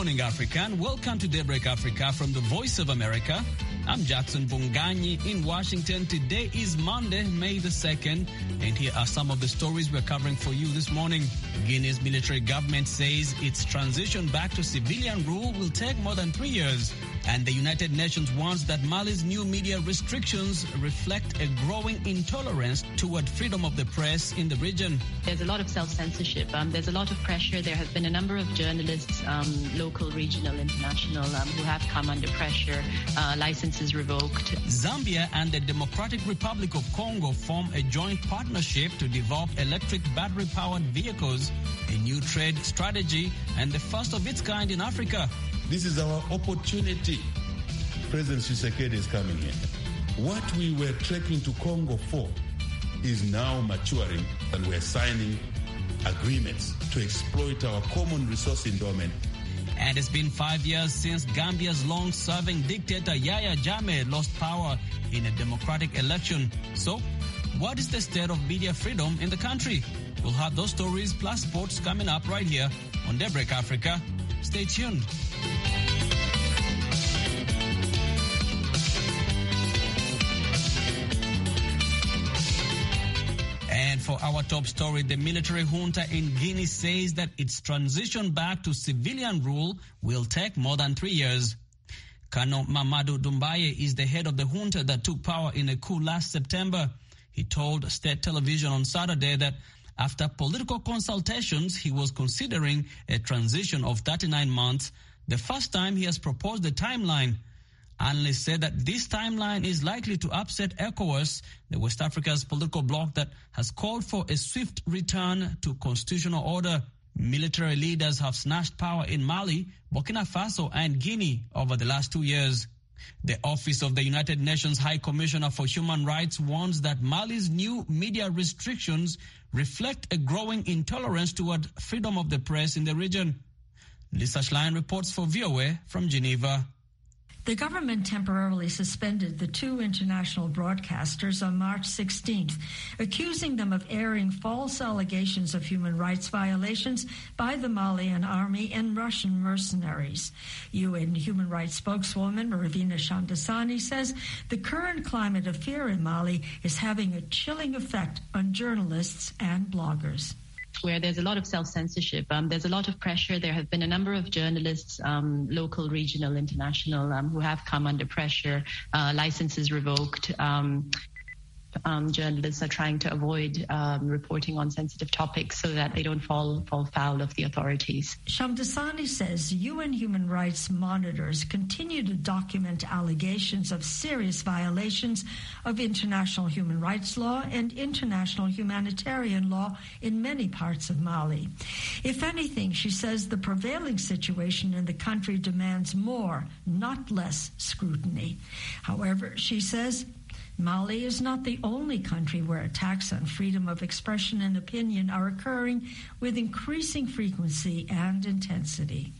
morning, Africa, and welcome to Daybreak Africa from the Voice of America. I'm Jackson Bunganyi in Washington. Today is Monday, May the 2nd, and here are some of the stories we're covering for you this morning. Guinea's military government says its transition back to civilian rule will take more than 3 years. And the United Nations warns that Mali's new media restrictions reflect a growing intolerance toward freedom of the press in the region. There's a lot of self-censorship. There's a lot of pressure. There have been a number of journalists, local, regional, international, who have come under pressure, licenses revoked. Zambia and the Democratic Republic of Congo form a joint partnership to develop electric battery-powered vehicles, a new trade strategy, and the first of its kind in Africa. This is our opportunity. President Tshisekedi is coming here. What we were trekking to Congo for is now maturing, and we're signing agreements to exploit our common resource endowment. And it's been 5 years since Gambia's long-serving dictator Yahya Jammeh lost power in a democratic election. So, what is the state of media freedom in the country? We'll have those stories plus sports coming up right here on Daybreak Africa. Stay tuned. And for our top story, the military junta in Guinea says that its transition back to civilian rule will take more than 3 years. Kano Mamadou Doumbouya is the head of the junta that took power in a coup last September. He told state television on Saturday that after political consultations, he was considering a transition of 39 months, the first time he has proposed a timeline. Analysts say that this timeline is likely to upset ECOWAS, the West Africa's political bloc that has called for a swift return to constitutional order. Military leaders have snatched power in Mali, Burkina Faso, and Guinea over the last 2 years. The Office of the United Nations High Commissioner for Human Rights warns that Mali's new media restrictions reflect a growing intolerance toward freedom of the press in the region. Lisa Schlein reports for VOA from Geneva. The government temporarily suspended the two international broadcasters on March 16th, accusing them of airing false allegations of human rights violations by the Malian army and Russian mercenaries. UN human rights spokeswoman Ravina Shamdasani says the current climate of fear in Mali is having a chilling effect on journalists and bloggers. Where there's a lot of self-censorship. There's a lot of pressure. There have been a number of journalists, local, regional, international, who have come under pressure, licenses revoked. Journalists are trying to avoid reporting on sensitive topics so that they don't fall foul of the authorities. Shamdasani says UN human rights monitors continue to document allegations of serious violations of international human rights law and international humanitarian law in many parts of Mali. If anything, she says the prevailing situation in the country demands more, not less, scrutiny. However, she says Mali is not the only country where attacks on freedom of expression and opinion are occurring with increasing frequency and intensity.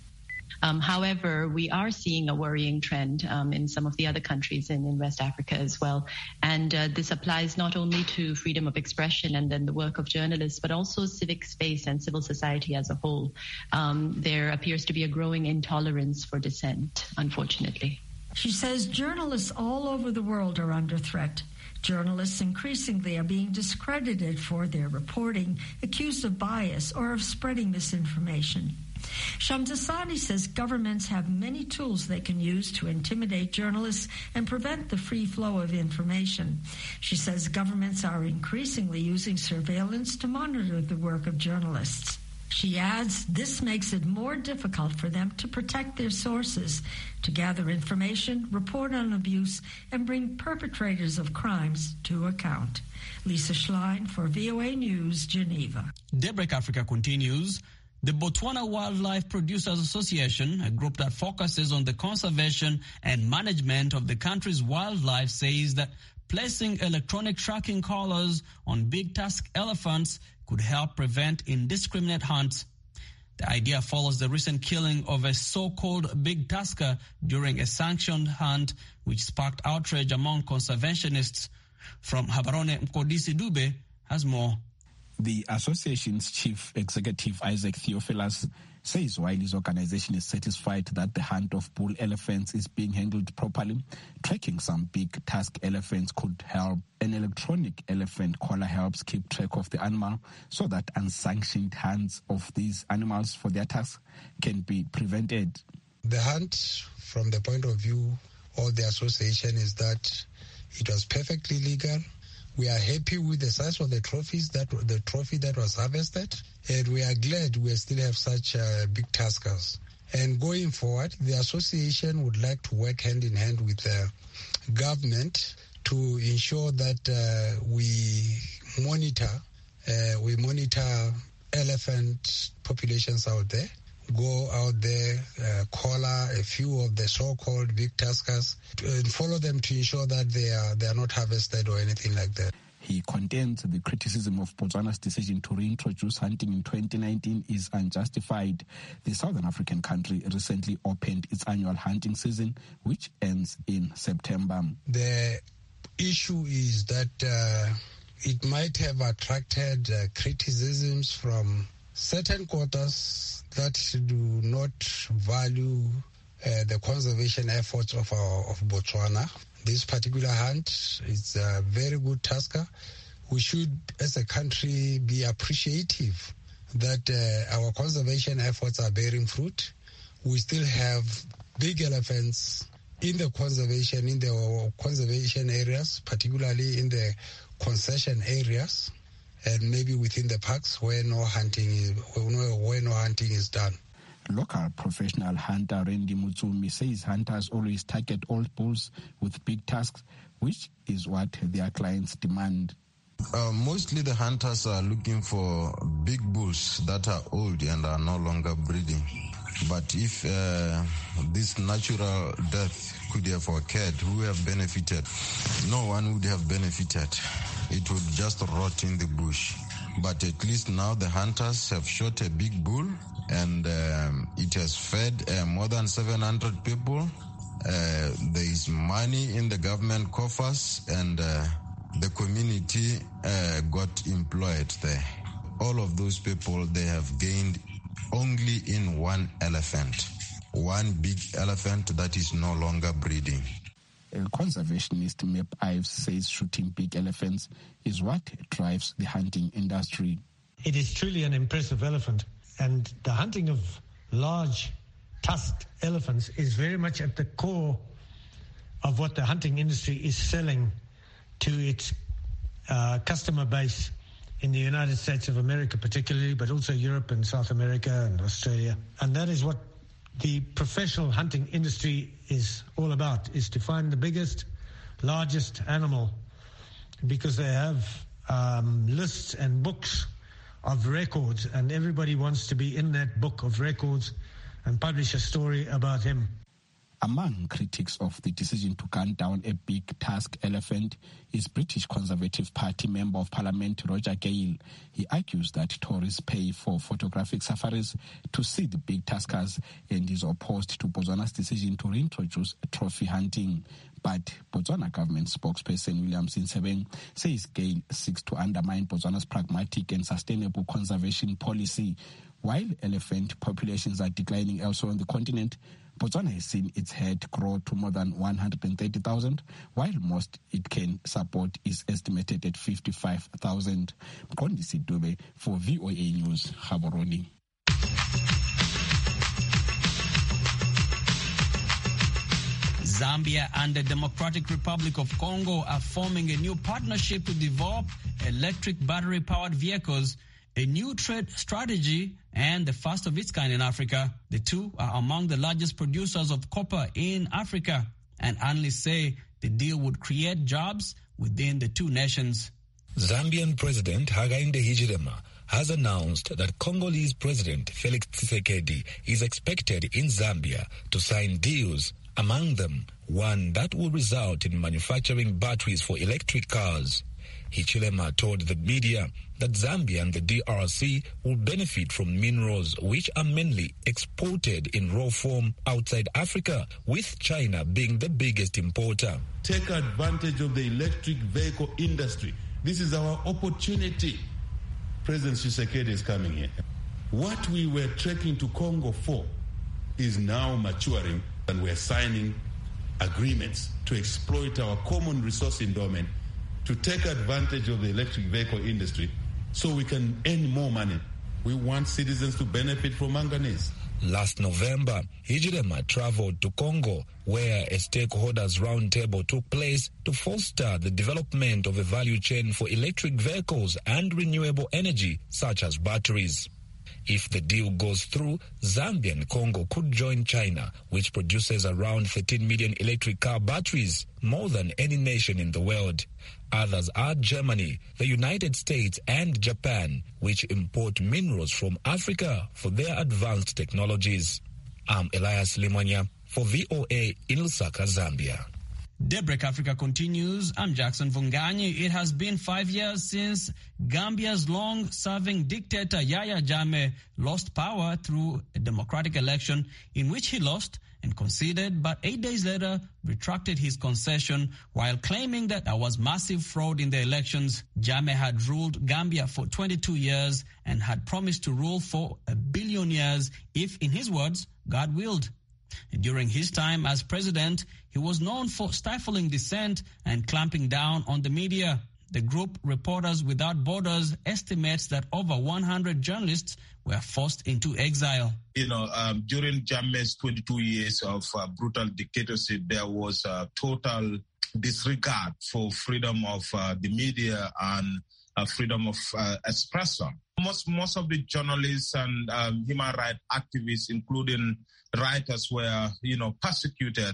However, we are seeing a worrying trend in some of the other countries in West Africa as well. And this applies not only to freedom of expression and then the work of journalists, but also civic space and civil society as a whole. There appears to be a growing intolerance for dissent, unfortunately. She says journalists all over the world are under threat. Journalists increasingly are being discredited for their reporting, accused of bias or of spreading misinformation. Shamdasani says governments have many tools they can use to intimidate journalists and prevent the free flow of information. She says governments are increasingly using surveillance to monitor the work of journalists. She adds, this makes it more difficult for them to protect their sources, to gather information, report on abuse, and bring perpetrators of crimes to account. Lisa Schlein for VOA News, Geneva. Daybreak Africa continues. The Botswana Wildlife Producers Association, a group that focuses on the conservation and management of the country's wildlife, says that placing electronic tracking collars on big tusk elephants could help prevent indiscriminate hunts. The idea follows the recent killing of a so-called big tusker during a sanctioned hunt, which sparked outrage among conservationists. From Habarone, Mkodisi Dube has more. The association's chief executive, Isaac Theophilus, says while his organization is satisfied that the hunt of bull elephants is being handled properly, tracking some big tusk elephants could help. An electronic elephant collar helps keep track of the animal so that unsanctioned hunts of these animals for their tusks can be prevented. The hunt, from the point of view of the association, is that it was perfectly legal. We are happy with the size of the trophy that was harvested, and we are glad we still have such big tuskers. And going forward, the association would like to work hand in hand with the government to ensure that we monitor elephant populations out there. Go out there, collar a few of the so-called big tuskers, and follow them to ensure that they are not harvested or anything like that. He contends the criticism of Botswana's decision to reintroduce hunting in 2019 is unjustified. The Southern African country recently opened its annual hunting season, which ends in September. The issue is that it might have attracted criticisms from certain quarters that do not value the conservation efforts of Botswana. This particular hunt is a very good tusker. We should, as a country, be appreciative that our conservation efforts are bearing fruit. We still have big elephants in the conservation areas, particularly in the concession areas, and maybe within the parks where no hunting is done. Local professional hunter Randy Mutsumi says hunters always target old bulls with big tusks, which is what their clients demand. Mostly the hunters are looking for big bulls that are old and are no longer breeding. But if this natural death could have occurred, who would have benefited? No one would have benefited. It would just rot in the bush. But at least now the hunters have shot a big bull, and it has fed more than 700 people. There is money in the government coffers, and the community got employed there. All of those people, they have gained only in one elephant, one big elephant that is no longer breeding. Conservationist Mep Ives says shooting big elephants is what drives the hunting industry. It is truly an impressive elephant, and the hunting of large tusked elephants is very much at the core of what the hunting industry is selling to its customer base in the United States of America particularly, but also Europe and South America and Australia. And that is what the professional hunting industry is all about, is to find the biggest, largest animal, because they have lists and books of records, and everybody wants to be in that book of records and publish a story about him. Among critics of the decision to gun down a big tusk elephant is British Conservative Party Member of Parliament Roger Gale. He argues that tourists pay for photographic safaris to see the big tuskers and is opposed to Botswana's decision to reintroduce trophy hunting. But Botswana government spokesperson William Sinsebeng says Gale seeks to undermine Botswana's pragmatic and sustainable conservation policy. While elephant populations are declining elsewhere on the continent, Botswana has seen its herd grow to more than 130,000, while most it can support is estimated at 55,000. Kondisi Dube for VOA News, Gaborone. Zambia and the Democratic Republic of Congo are forming a new partnership to develop electric battery-powered vehicles, a new trade strategy, and the first of its kind in Africa. The two are among the largest producers of copper in Africa, and analysts say the deal would create jobs within the two nations. Zambian President Hakainde Hichilema has announced that Congolese President Felix Tshisekedi is expected in Zambia to sign deals, among them one that will result in manufacturing batteries for electric cars. Hichilema told the media that Zambia and the DRC will benefit from minerals which are mainly exported in raw form outside Africa, with China being the biggest importer. Take advantage of the electric vehicle industry. This is our opportunity. President Tshisekedi is coming here. What we were trekking to Congo for is now maturing, and we're signing agreements to exploit our common resource endowment to take advantage of the electric vehicle industry so we can earn more money. We want citizens to benefit from manganese. Last November, Hichilema traveled to Congo, where a stakeholders roundtable took place to foster the development of a value chain for electric vehicles and renewable energy, such as batteries. If the deal goes through, Zambia and Congo could join China, which produces around 13 million electric car batteries, more than any nation in the world. Others are Germany, the United States, and Japan, which import minerals from Africa for their advanced technologies. I'm Elias Limwanya for VOA in Lusaka, Zambia. Daybreak Africa continues. I'm Jackson Vunganyi. It has been 5 years since Gambia's long-serving dictator Yahya Jammeh lost power through a democratic election in which he lost and conceded, but 8 days later retracted his concession while claiming that there was massive fraud in the elections. Jammeh had ruled Gambia for 22 years and had promised to rule for 1 billion years if, in his words, God willed. During his time as president, he was known for stifling dissent and clamping down on the media. The group Reporters Without Borders estimates that over 100 journalists were forced into exile. During Jammeh's 22 years of brutal dictatorship, there was a total disregard for freedom of the media and freedom of expression. Most of the journalists and human rights activists, including writers, were, persecuted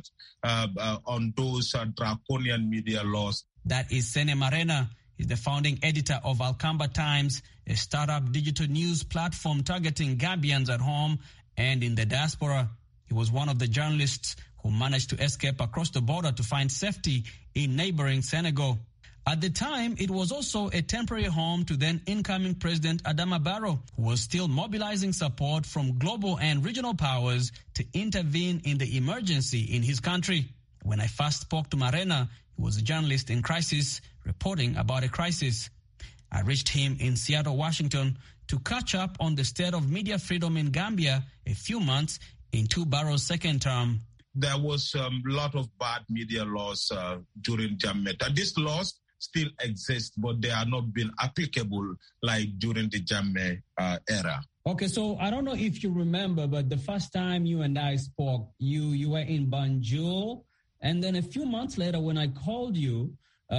on those draconian media laws. That is Sene Marena. He's the founding editor of Alkamba Times, a startup digital news platform targeting Gambians at home and in the diaspora. He was one of the journalists who managed to escape across the border to find safety in neighboring Senegal. At the time, it was also a temporary home to then incoming President Adama Barrow, who was still mobilizing support from global and regional powers to intervene in the emergency in his country. When I first spoke to Marena, he was a journalist in crisis, reporting about a crisis. I reached him in Seattle, Washington, to catch up on the state of media freedom in Gambia a few months into Barrow's second term. There was a lot of bad media laws during Jammeh. These laws still exist, but they are not being applicable like during the Jammeh era. Okay, so I don't know if you remember, but the first time you and I spoke, you were in Banjul, and then a few months later when I called you,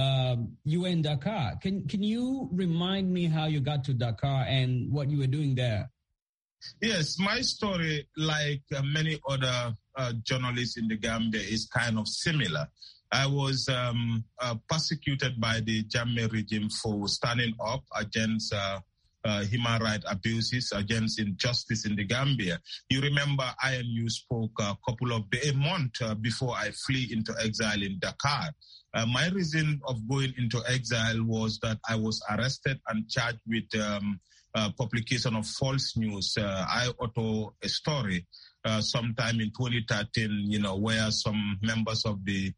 you were in Dakar. Can you remind me how you got to Dakar and what you were doing there? Yes, my story, like many other journalists in the Gambia, is kind of similar. I was persecuted by the Jammeh regime for standing up against human rights abuses, against injustice in the Gambia. You remember I and you spoke a month before I flee into exile in Dakar. My reason of going into exile was that I was arrested and charged with publication of false news. I authored a story sometime in 2013, where some members of the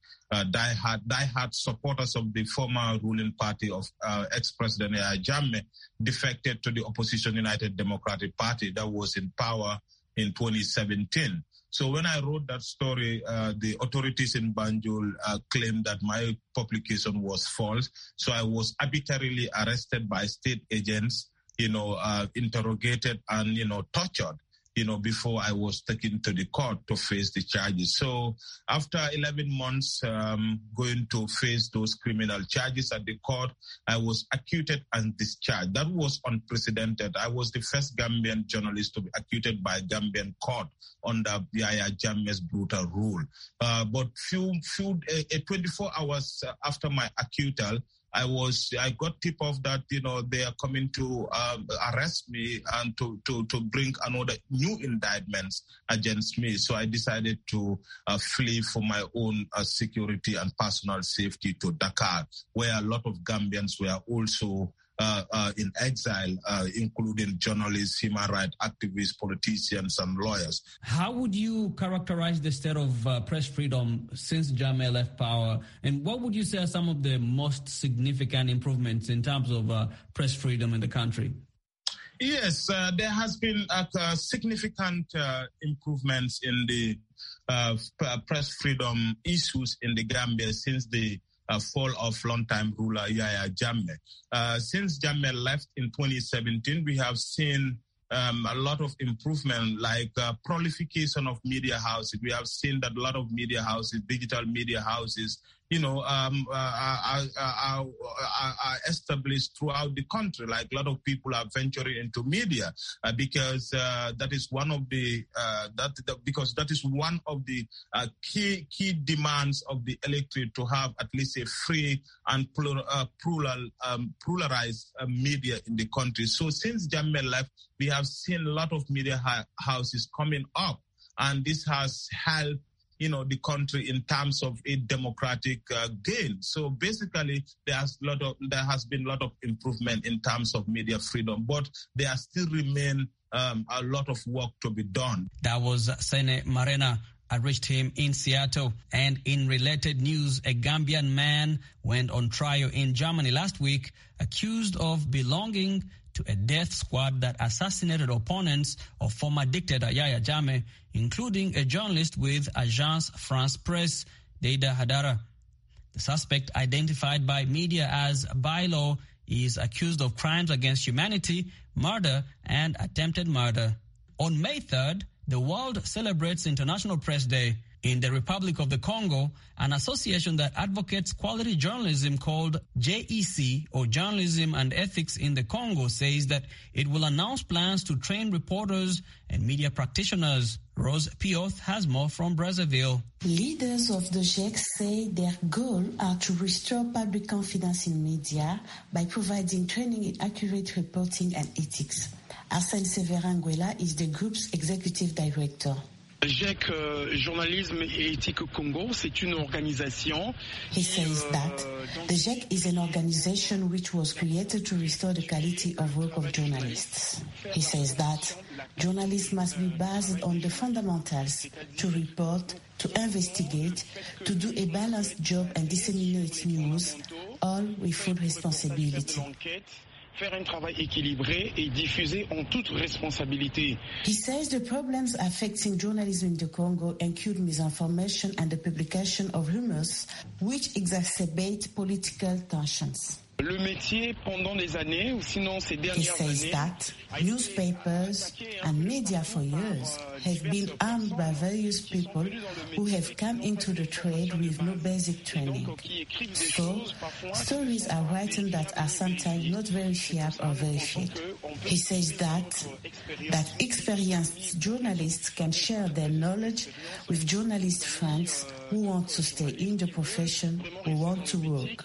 diehard supporters of the former ruling party of ex-President Yahya Jammeh defected to the opposition United Democratic Party that was in power in 2017. So when I wrote that story, the authorities in Banjul claimed that my publication was false. So I was arbitrarily arrested by state agents, interrogated and, tortured, before I was taken to the court to face the charges. So after 11 months going to face those criminal charges at the court, I was acquitted and discharged. That was unprecedented. I was the first Gambian journalist to be acquitted by a Gambian court under Yahya Jammeh's brutal rule. But 24 hours after my acquittal, I got tip off that, they are coming to arrest me and to bring another new indictments against me. So I decided to flee for my own security and personal safety to Dakar, where a lot of Gambians were also in exile, including journalists, human rights activists, politicians, and lawyers. How would you characterize the state of press freedom since Jammeh left power? And what would you say are some of the most significant improvements in terms of press freedom in the country? Yes, there has been significant improvements in the press freedom issues in the Gambia since the fall of longtime ruler Yahya Jammeh. Since Jammeh left in 2017, we have seen a lot of improvement, like proliferation of media houses. We have seen that a lot of media houses, digital media houses, are established throughout the country. Like a lot of people are venturing into media because that is one of the key demands of the electorate, to have at least a free and pluralized media in the country. So since Jammeh left, we have seen a lot of media houses coming up, and this has helped the country in terms of a democratic gain. So basically, there has been a lot of improvement in terms of media freedom, but there still remain a lot of work to be done. That was Sene Marena. I reached him in Seattle. And in related news, a Gambian man went on trial in Germany last week, accused of belonging to a death squad that assassinated opponents of former dictator Yahya Jammeh, including a journalist with Agence France Presse, Deida Hadara. The suspect, identified by media as Bailo, is accused of crimes against humanity, murder, and attempted murder. On May 3rd, the world celebrates International Press Day. In the Republic of the Congo, an association that advocates quality journalism called JEC, or Journalism and Ethics in the Congo, says that it will announce plans to train reporters and media practitioners. Rose Pioth has more from Brazzaville. Leaders of the JEC say their goal are to restore public confidence in media by providing training in accurate reporting and ethics. Arsène Séverin-Nguela is the group's executive director. JEC Journalisme et Éthique Congo, c'est une organisation. He says that the JEC is an organization which was created to restore the quality of work of journalists. He says that journalists must be based on the fundamentals to report, to investigate, to do a balanced job and disseminate news, all with full responsibility. Faire un travail équilibré et diffusé en toute responsabilité. He says the problems affecting journalism in the Congo include misinformation and the publication of rumors, which exacerbate political tensions. Le métier pendant des années, ou sinon ces dernières années. He says that newspapers and media for years have been armed by various people who have come into the trade with no basic training. So, stories are written that are sometimes not verified or verified. He says that experienced journalists can share their knowledge with journalist friends who want to stay in the profession, who want to work.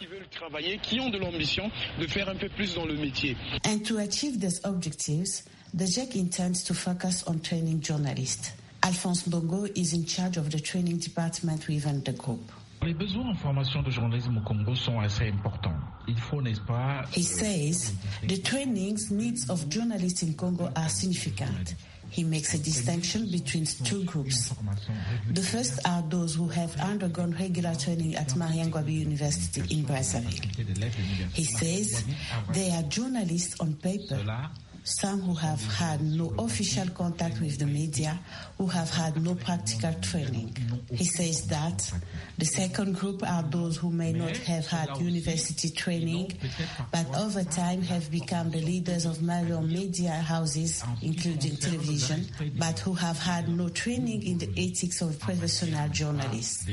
And to achieve these objectives, the JEC intends to focus on training journalists. Alphonse Ndongo is in charge of the training department within the group. Les besoins en formation de journalisme au Congo sont assez importants. Il faut, n'est-ce pas? He says the training needs of journalists in Congo are significant. He makes a distinction between two groups. The first are those who have undergone regular training at Mariangwabi University in Brazzaville. He says they are journalists on paper, some who have had no official contact with the media, who have had no practical training. He says that the second group are those who may not have had university training, but over time have become the leaders of major media houses, including television, but who have had no training in the ethics of professional journalists.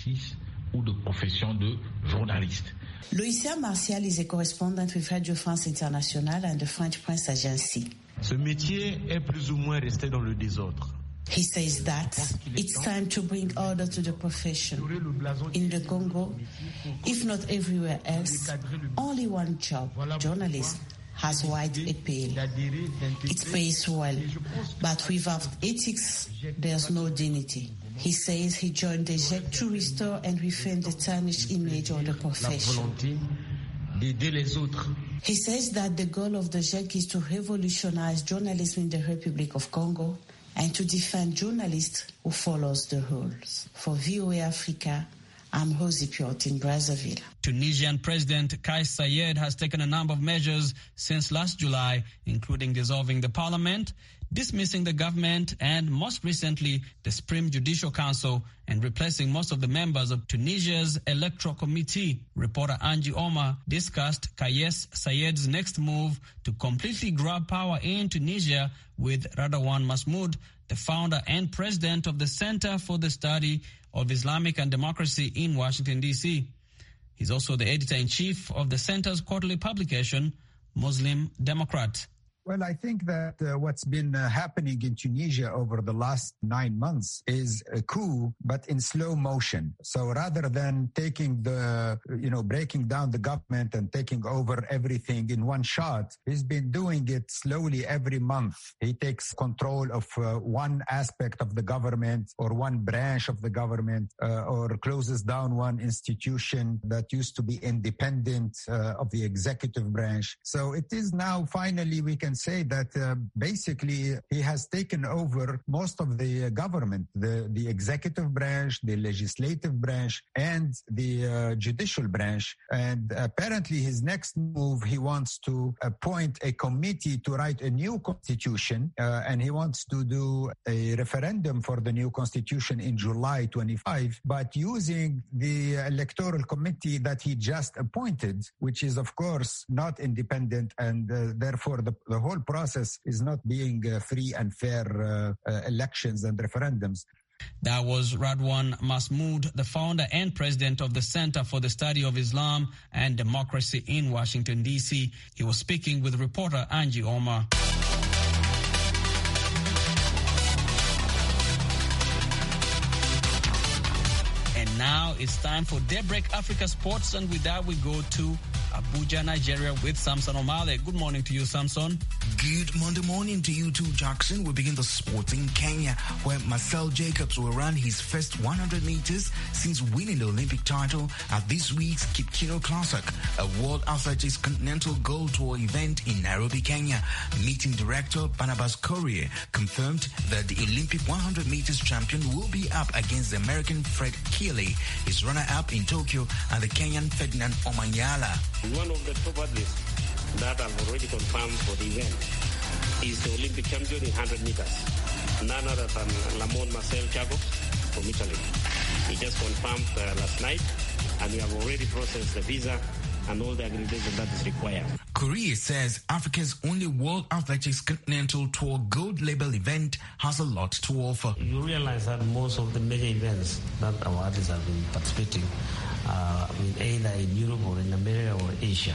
Loïcia Martial is a correspondent with Radio France Internationale and the French Press Agency. Ce métier est plus ou moins resté dans le désordre. He says that it's time to bring order to the profession. In the Congo, if not everywhere else, only one job, journalism, has wide appeal. It pays well, but without ethics, there's no dignity. He says he joined the JEC to restore and refine the tarnished image of the profession. He says that the goal of the JEC is to revolutionize journalism in the Republic of Congo and to defend journalists who follows the rules. For VOA Africa, I'm Rosie Piot in Brazzaville. Tunisian President Kais Saied has taken a number of measures since last July, including dissolving the parliament, dismissing the government, and most recently, the Supreme Judicial Council, and replacing most of the members of Tunisia's Electoral Committee. Reporter Angie Omar discussed Kais Saied's next move to completely grab power in Tunisia with Radwan Masmoud, the founder and president of the Center for the Study of Islamic and Democracy in Washington, D.C. He's also the editor-in-chief of the center's quarterly publication, Muslim Democrat. Well, I think that what's been happening in Tunisia over the last 9 months is a coup, but in slow motion. So rather than taking breaking down the government and taking over everything in one shot, he's been doing it slowly every month. He takes control of one aspect of the government or one branch of the government or closes down one institution that used to be independent of the executive branch. So it is now finally we can say that basically he has taken over most of the government, the executive branch, the legislative branch, and the judicial branch. And apparently his next move, he wants to appoint a committee to write a new constitution, and he wants to do a referendum for the new constitution in July 25, but using the electoral committee that he just appointed, which is of course not independent, and therefore the whole process is not being free and fair elections and referendums. That was Radwan Masmoud, the founder and president of the Center for the Study of Islam and Democracy in Washington, D.C. He was speaking with reporter Angie Omar. And now it's time for Daybreak Africa Sports, and with that we go to Abuja, Nigeria with Samson Omale. Good morning to you, Samson. Good Monday morning to you too, Jackson. We begin the sport in Kenya, where Marcel Jacobs will run his first 100 meters since winning the Olympic title at this week's Kipkeino Classic, a World Athletics Continental Gold Tour event in Nairobi, Kenya. Meeting director Barnabas Courier confirmed that the Olympic 100 meters champion will be up against the American Fred Keeley, his runner-up in Tokyo, and the Kenyan Ferdinand Omanyala. One of the top athletes that I've already confirmed for the event is the Olympic champion in 100 meters, none other than Lamont Marcel Jacobs from Italy. He just confirmed last night, and we have already processed the visa and all the accreditation that is required. Korea says Africa's only World Athletics Continental Tour gold label event has a lot to offer. You realize that most of the major events that our athletes have been participating either in Europe or in America or Asia.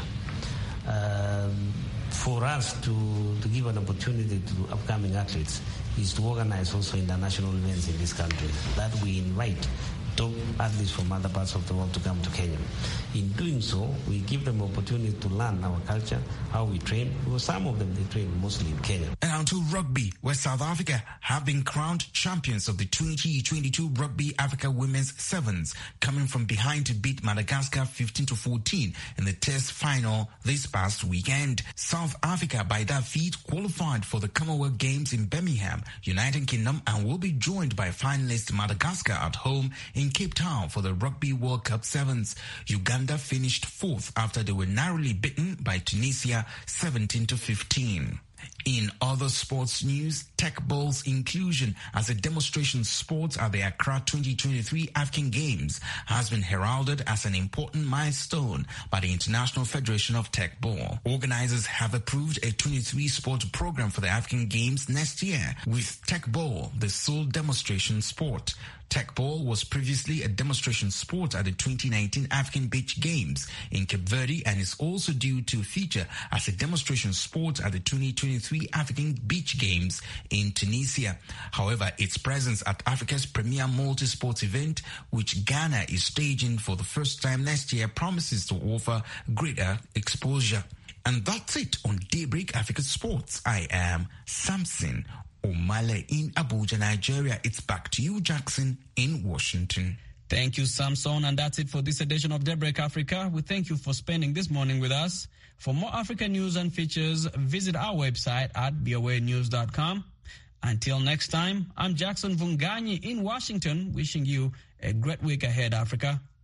For us to give an opportunity to upcoming athletes is to organize also international events in this country that we invite top athletes from other parts of the world to come to Kenya. In doing so, we give them opportunity to learn our culture, how we train, because some of them, they train mostly in Kenya. And on to rugby, where South Africa have been crowned champions of the 2022 Rugby Africa Women's Sevens, coming from behind to beat Madagascar 15-14 in the Test final this past weekend. South Africa, by that feat, qualified for the Commonwealth Games in Birmingham, United Kingdom, and will be joined by finalist Madagascar at home in Cape Town for the Rugby World Cup Sevens. Uganda finished fourth after they were narrowly beaten by Tunisia 17-15. In other sports news, tech ball's inclusion as a demonstration sport at the Accra 2023 African Games has been heralded as an important milestone by the International Federation of Tech Ball. Organizers have approved a 23-sport program for the African Games next year, with tech ball the sole demonstration sport. Tech ball was previously a demonstration sport at the 2019 African Beach Games in Cape Verde and is also due to feature as a demonstration sport at the 2023 African Beach Games in Tunisia. However, its presence at Africa's premier multi-sports event, which Ghana is staging for the first time next year, promises to offer greater exposure. And that's it on Daybreak Africa Sports. I am Samson Omale in Abuja, Nigeria. It's back to you, Jackson, in Washington. Thank you, Samson. And that's it for this edition of Daybreak Africa. We thank you for spending this morning with us. For more African news and features, visit our website at voanews.com. Until next time, I'm Jackson Vunganyi in Washington, wishing you a great week ahead, Africa.